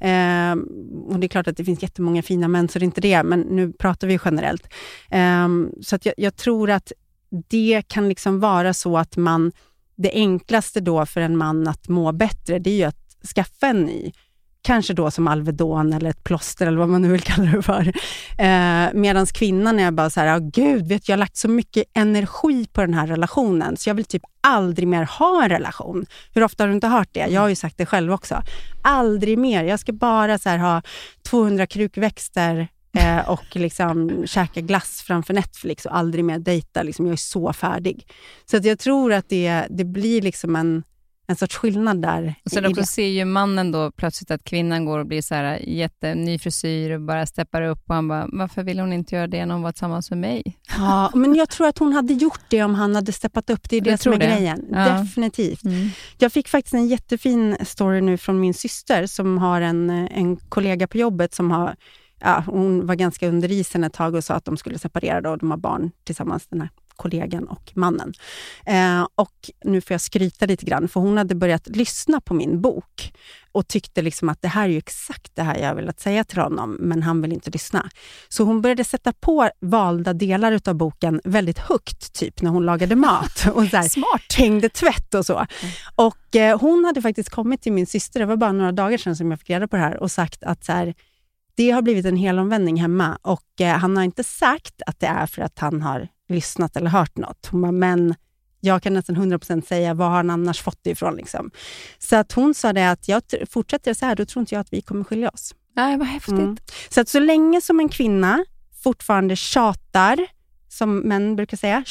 Och det är klart att det finns jättemånga fina män, så det är inte det, men nu pratar vi generellt. Så att jag tror att det kan liksom vara så att det enklaste då för en man att må bättre, det är ju att skaffa en ny. Kanske då som Alvedon eller ett plåster eller vad man nu vill kalla det för. Medans kvinnan är bara så här, gud, jag har lagt så mycket energi på den här relationen så jag vill typ aldrig mer ha en relation. Hur ofta har du inte hört det? Jag har ju sagt det själv också. Aldrig mer. Jag ska bara så här ha 200 krukväxter och liksom käka glass framför Netflix och aldrig mer dejta. Liksom, jag är så färdig. Så att jag tror att det blir liksom en sorts skillnad där. Och sen också ser ju mannen då plötsligt att kvinnan går och blir så här jätteny frisyr och bara steppar upp och han bara, varför vill hon inte göra det när hon var tillsammans med mig? Ja, men jag tror att hon hade gjort det om han hade steppat upp. Det är det som är grejen. Ja. Definitivt. Jag fick faktiskt en jättefin story nu från min syster som har en kollega på jobbet som har, hon var ganska under isen ett tag och sa att de skulle separera då, och de har barn tillsammans, den här kollegan och mannen. Och nu får jag skryta lite grann, för hon hade börjat lyssna på min bok och tyckte liksom att det här är ju exakt det här jag vill säga till honom, men han vill inte lyssna. Så hon började sätta på valda delar av boken väldigt högt, typ när hon lagade mat och så här, smart, hängde tvätt och så. Och hon hade faktiskt kommit till min syster, det var bara några dagar sedan som jag fick reda på det här, och sagt att så här, det har blivit en helomvändning hemma, och han har inte sagt att det är för att han har lyssnat eller hört något. Men jag kan nästan 100% säga vad har han annars fått det ifrån liksom. Så att hon sa det att jag fortsätter så här, då tror inte jag att vi kommer skilja oss. Nej, vad häftigt. Så att så länge som en kvinna fortfarande tjatar, som män brukar säga,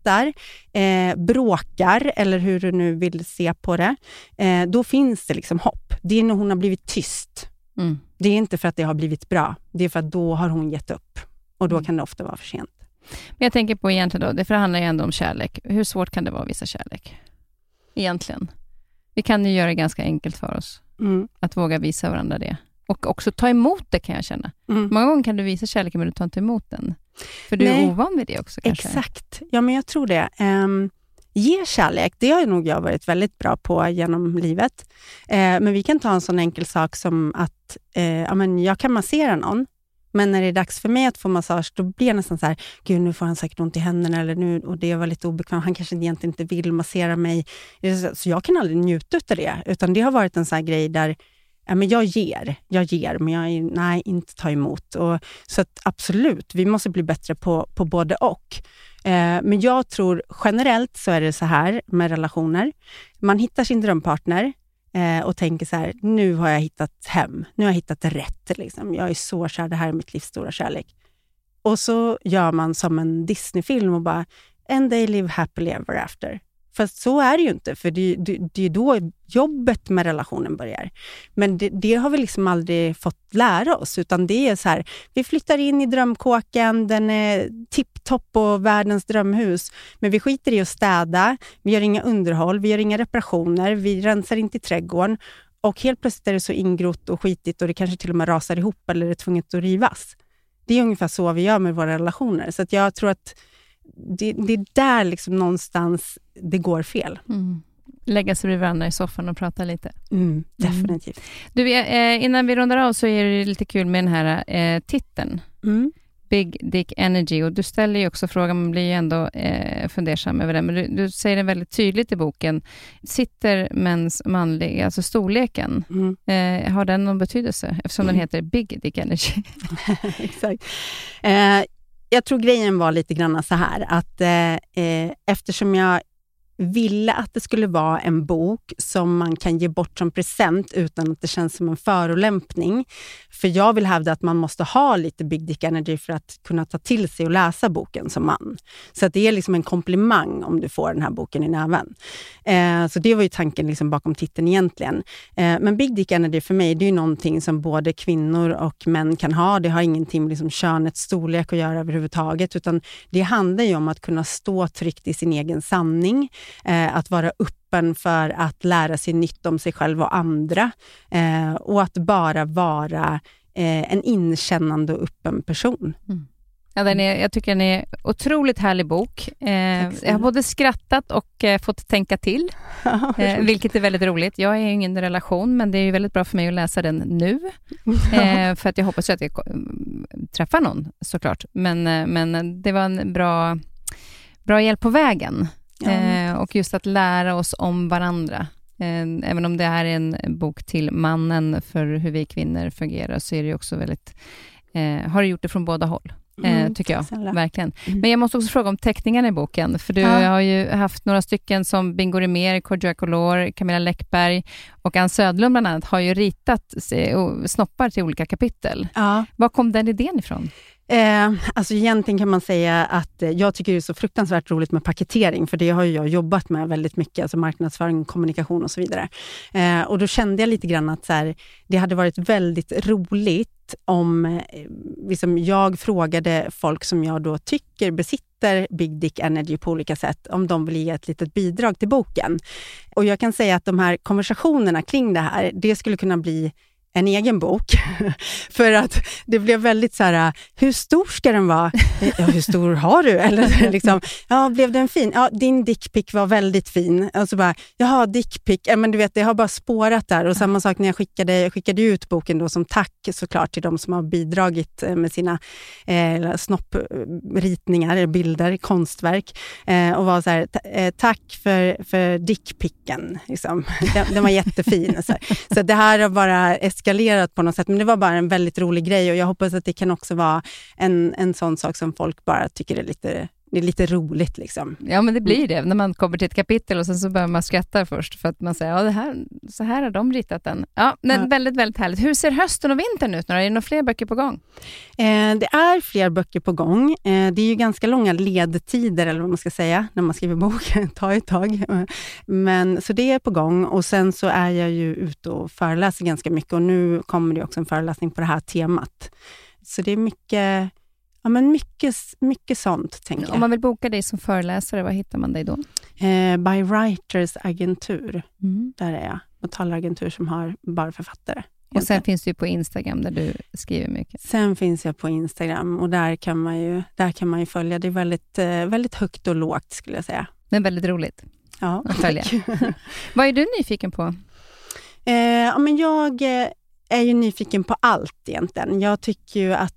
bråkar, eller hur du nu vill se på det, då finns det liksom hopp. Det är när hon har blivit tyst. Det är inte för att det har blivit bra, det är för att då har hon gett upp. Och då kan det ofta vara för sent. Men jag tänker på egentligen då, det förhandlar ju ändå om kärlek. Hur svårt kan det vara att visa kärlek? Egentligen. Vi kan ju göra det ganska enkelt för oss. Att våga visa varandra det. Och också ta emot det, kan jag känna. Många gånger kan du visa kärleken, men du tar inte emot den. För du är ovan vid det också kanske. Exakt. Ja, men jag tror det. Ge kärlek, det har nog jag varit väldigt bra på genom livet. Men vi kan ta en sån enkel sak som att jag kan massera någon. Men när det är dags för mig att få massage, då blir jag nästan så här, gud, nu får han säkert ont i händerna, eller nu, och det var lite obekvämt, han kanske egentligen inte vill massera mig. Så jag kan aldrig njuta av det, utan det har varit en sån här grej där men jag ger, men inte ta emot. Och, så att absolut, vi måste bli bättre på både och. Men jag tror generellt så är det så här med relationer. Man hittar sin drömpartner och tänker så här, nu har jag hittat hem, nu har jag hittat rätt. Liksom. Jag är så kär, det här är mitt livs stora kärlek. Och så gör man som en Disney-film och bara, and they live happily ever after. Fast så är det ju inte, för det är då jobbet med relationen börjar. Men det har vi liksom aldrig fått lära oss, utan det är så här, vi flyttar in i drömkåken, den är tipptopp och världens drömhus, men vi skiter i att städa, vi gör inga underhåll, vi gör inga reparationer, vi rensar inte i trädgården, och helt plötsligt är det så ingrott och skitigt och det kanske till och med rasar ihop eller är tvunget att rivas. Det är ungefär så vi gör med våra relationer, så att jag tror att det är där liksom någonstans det går fel. Lägga sig vid varandra i soffan och prata lite. Definitivt. Du, innan vi rundar av så är det lite kul med den här titeln. Big Dick Energy. Och du ställer ju också frågan, man blir ju ändå fundersam över det. Men du säger det väldigt tydligt i boken. Sitter mäns manliga, alltså storleken, har den någon betydelse? Eftersom den heter Big Dick Energy. Exakt. Jag tror grejen var lite grann så här att eftersom jag ville att det skulle vara en bok som man kan ge bort som present utan att det känns som en förolämpning. För jag vill hävda att man måste ha lite Big Dick Energy för att kunna ta till sig och läsa boken som man. Så att det är liksom en komplimang om du får den här boken i näven. Så det var ju tanken liksom bakom titeln egentligen. Men Big Dick Energy för mig, det är ju någonting som både kvinnor och män kan ha. Det har ingenting med liksom könets storlek att göra överhuvudtaget, utan det handlar ju om att kunna stå tryggt i sin egen sanning. Att vara öppen för att lära sig nytt om sig själv och andra, och att bara vara en inkännande och öppen person. Ja, jag tycker den är otroligt härlig bok. Jag har både skrattat och fått tänka till, vilket är väldigt roligt. Jag är ju ingen relation, men det är ju väldigt bra för mig att läsa den nu. För att jag hoppas att jag träffar någon, såklart. Men det var en bra hjälp på vägen. Och just att lära oss om varandra. Även om det är en bok till mannen för hur vi kvinnor fungerar, så är det också väldigt har du gjort det från båda håll, tycker jag, verkligen. Men jag måste också fråga om teckningarna i boken, för du har ju haft några stycken som Bingo Rimér, Kodjo Akolor, Camilla Läckberg och Ann Södlund bland annat har ju ritat snoppar till olika kapitel. Var kom den idén ifrån? Alltså egentligen kan man säga att jag tycker det är så fruktansvärt roligt med paketering, för det har ju jag jobbat med väldigt mycket, alltså marknadsföring, kommunikation och så vidare. Och då kände jag lite grann att så här, det hade varit väldigt roligt om liksom, jag frågade folk som jag då tycker besitter Big Dick Energy på olika sätt, om de vill ge ett litet bidrag till boken. Och jag kan säga att de här konversationerna kring det här, det skulle kunna bli en egen bok. För att det blev väldigt så här, hur stor ska den vara? Ja, hur stor har du? Eller liksom, ja, blev den fin? Ja, din dickpick var väldigt fin. Och så bara, jaha, dickpick. Men du vet, det har bara spårat där. Och samma sak när jag skickade ut boken då som tack såklart till de som har bidragit med sina snoppritningar, bilder, konstverk. Och var så här, tack för dickpicken. Liksom. Den var jättefin. Så det här har bara eskalerat på något sätt, men det var bara en väldigt rolig grej, och jag hoppas att det kan också vara en sån sak som folk bara tycker är det är lite roligt liksom. Ja, men det blir det när man kommer till ett kapitel och sen så börjar man skratta först för att man säger, ja, så här har de ritat den. Ja, men väldigt, väldigt härligt. Hur ser hösten och vintern ut nu? Är det några fler böcker på gång? Det är fler böcker på gång. Det är ju ganska långa ledtider, eller vad man ska säga, när man skriver bok. Ta ett tag. Men, så det är på gång. Och sen så är jag ju ute och föreläser ganska mycket. Och nu kommer det också en föreläsning på det här temat. Så det är mycket... Ja, men mycket sånt, tänker jag. Om man vill boka dig som föreläsare, vad hittar man dig då? By Writers agentur. Där är jag. Och talaragentur som har bara författare. Och sen finns du ju på Instagram där du skriver mycket. Sen finns jag på Instagram och där kan man ju följa. Det är väldigt, väldigt högt och lågt, skulle jag säga. Men väldigt roligt att följa. Vad är du nyfiken på? Ja, men jag är ju nyfiken på allt egentligen. Jag tycker ju att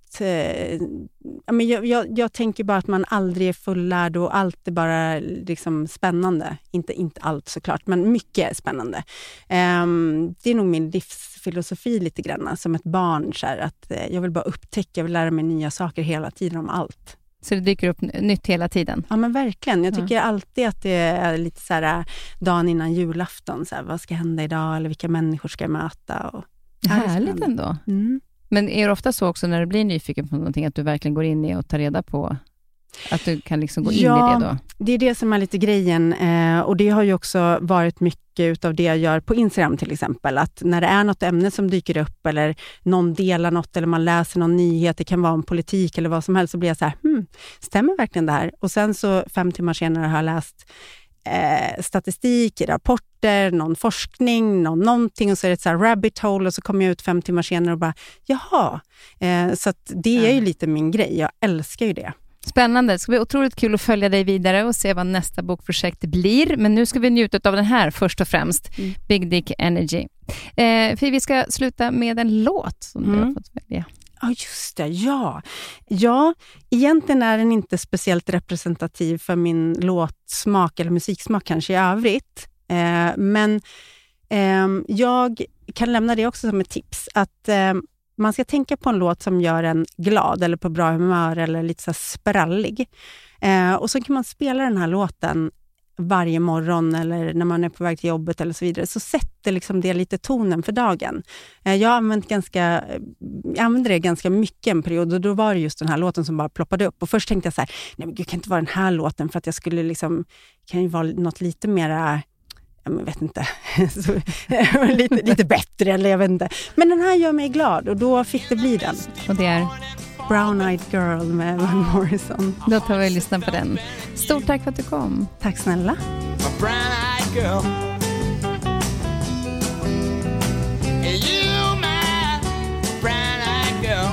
jag tänker bara att man aldrig är fullärd och allt är bara liksom spännande. Inte allt såklart, men mycket spännande. Det är nog min livsfilosofi lite grann, som ett barn. Så här, att jag vill bara upptäcka, jag vill lära mig nya saker hela tiden om allt. Så det dyker upp nytt hela tiden? Ja, men verkligen. Jag tycker alltid att det är lite så här dagen innan julafton. Så här, vad ska hända idag? Eller vilka människor ska jag möta? Och härligt ändå. Men är det ofta så också när du blir nyfiken på någonting att du verkligen går in i och tar reda på att du kan liksom gå in i det då? Det är det som är lite grejen. Och det har ju också varit mycket av det jag gör på Instagram till exempel. Att när det är något ämne som dyker upp eller någon delar något eller man läser någon nyhet, det kan vara om politik eller vad som helst, så blir jag så här, stämmer verkligen det här? Och sen så 5 timmar senare har jag läst statistik, rapporter, någon forskning, någonting, och så är det ett så här rabbit hole och så kommer jag ut 5 timmar senare och bara, jaha. Så att det är ju lite min grej. Jag älskar ju det. Spännande. Det ska bli otroligt kul att följa dig vidare och se vad nästa bokprojekt blir. Men nu ska vi njuta av den här först och främst. Big Dick Energy. För vi ska sluta med en låt som du har fått välja. Ja, just det. Ja, egentligen är den inte speciellt representativ för min låtsmak eller musiksmak kanske i övrigt. Men jag kan lämna det också som ett tips. Att man ska tänka på en låt som gör en glad eller på bra humör eller lite så sprallig. Och så kan man spela den här låten varje morgon eller när man är på väg till jobbet eller så vidare, så sätter liksom det lite tonen för dagen. Jag använde det ganska mycket en period och då var det just den här låten som bara ploppade upp. Och först tänkte jag så här, nej men gud, kan inte vara den här låten, för att jag skulle liksom, kan ju vara något lite mera, jag vet inte, lite bättre eller jag vet inte. Men den här gör mig glad och då fick det bli den. Och det är Brown Eyed Girl med Van Morrison. Då tar vi och lyssnar på den. Stort tack för att du kom. Tack snälla. Brown Eyed Girl. You my brown eyed girl.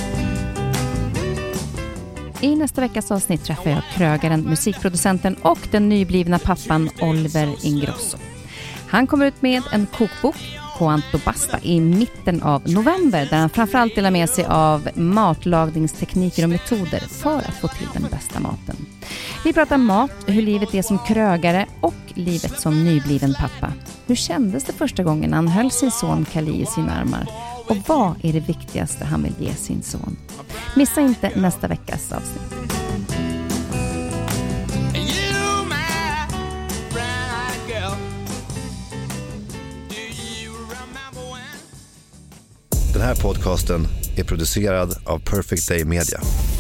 I nästa veckas avsnitt träffar jag krögaren, musikproducenten och den nyblivna pappan Oliver Ingrosso. Han kommer ut med en kokbok, Quanto Basta, i mitten av november, där han framförallt delar med sig av matlagningstekniker och metoder för att få till den bästa maten. Vi pratar mat, hur livet är som krögare och livet som nybliven pappa. Hur kändes det första gången han höll sin son Kali i sina armar? Och vad är det viktigaste han vill ge sin son? Missa inte nästa veckas avsnitt. Den här podcasten är producerad av Perfect Day Media.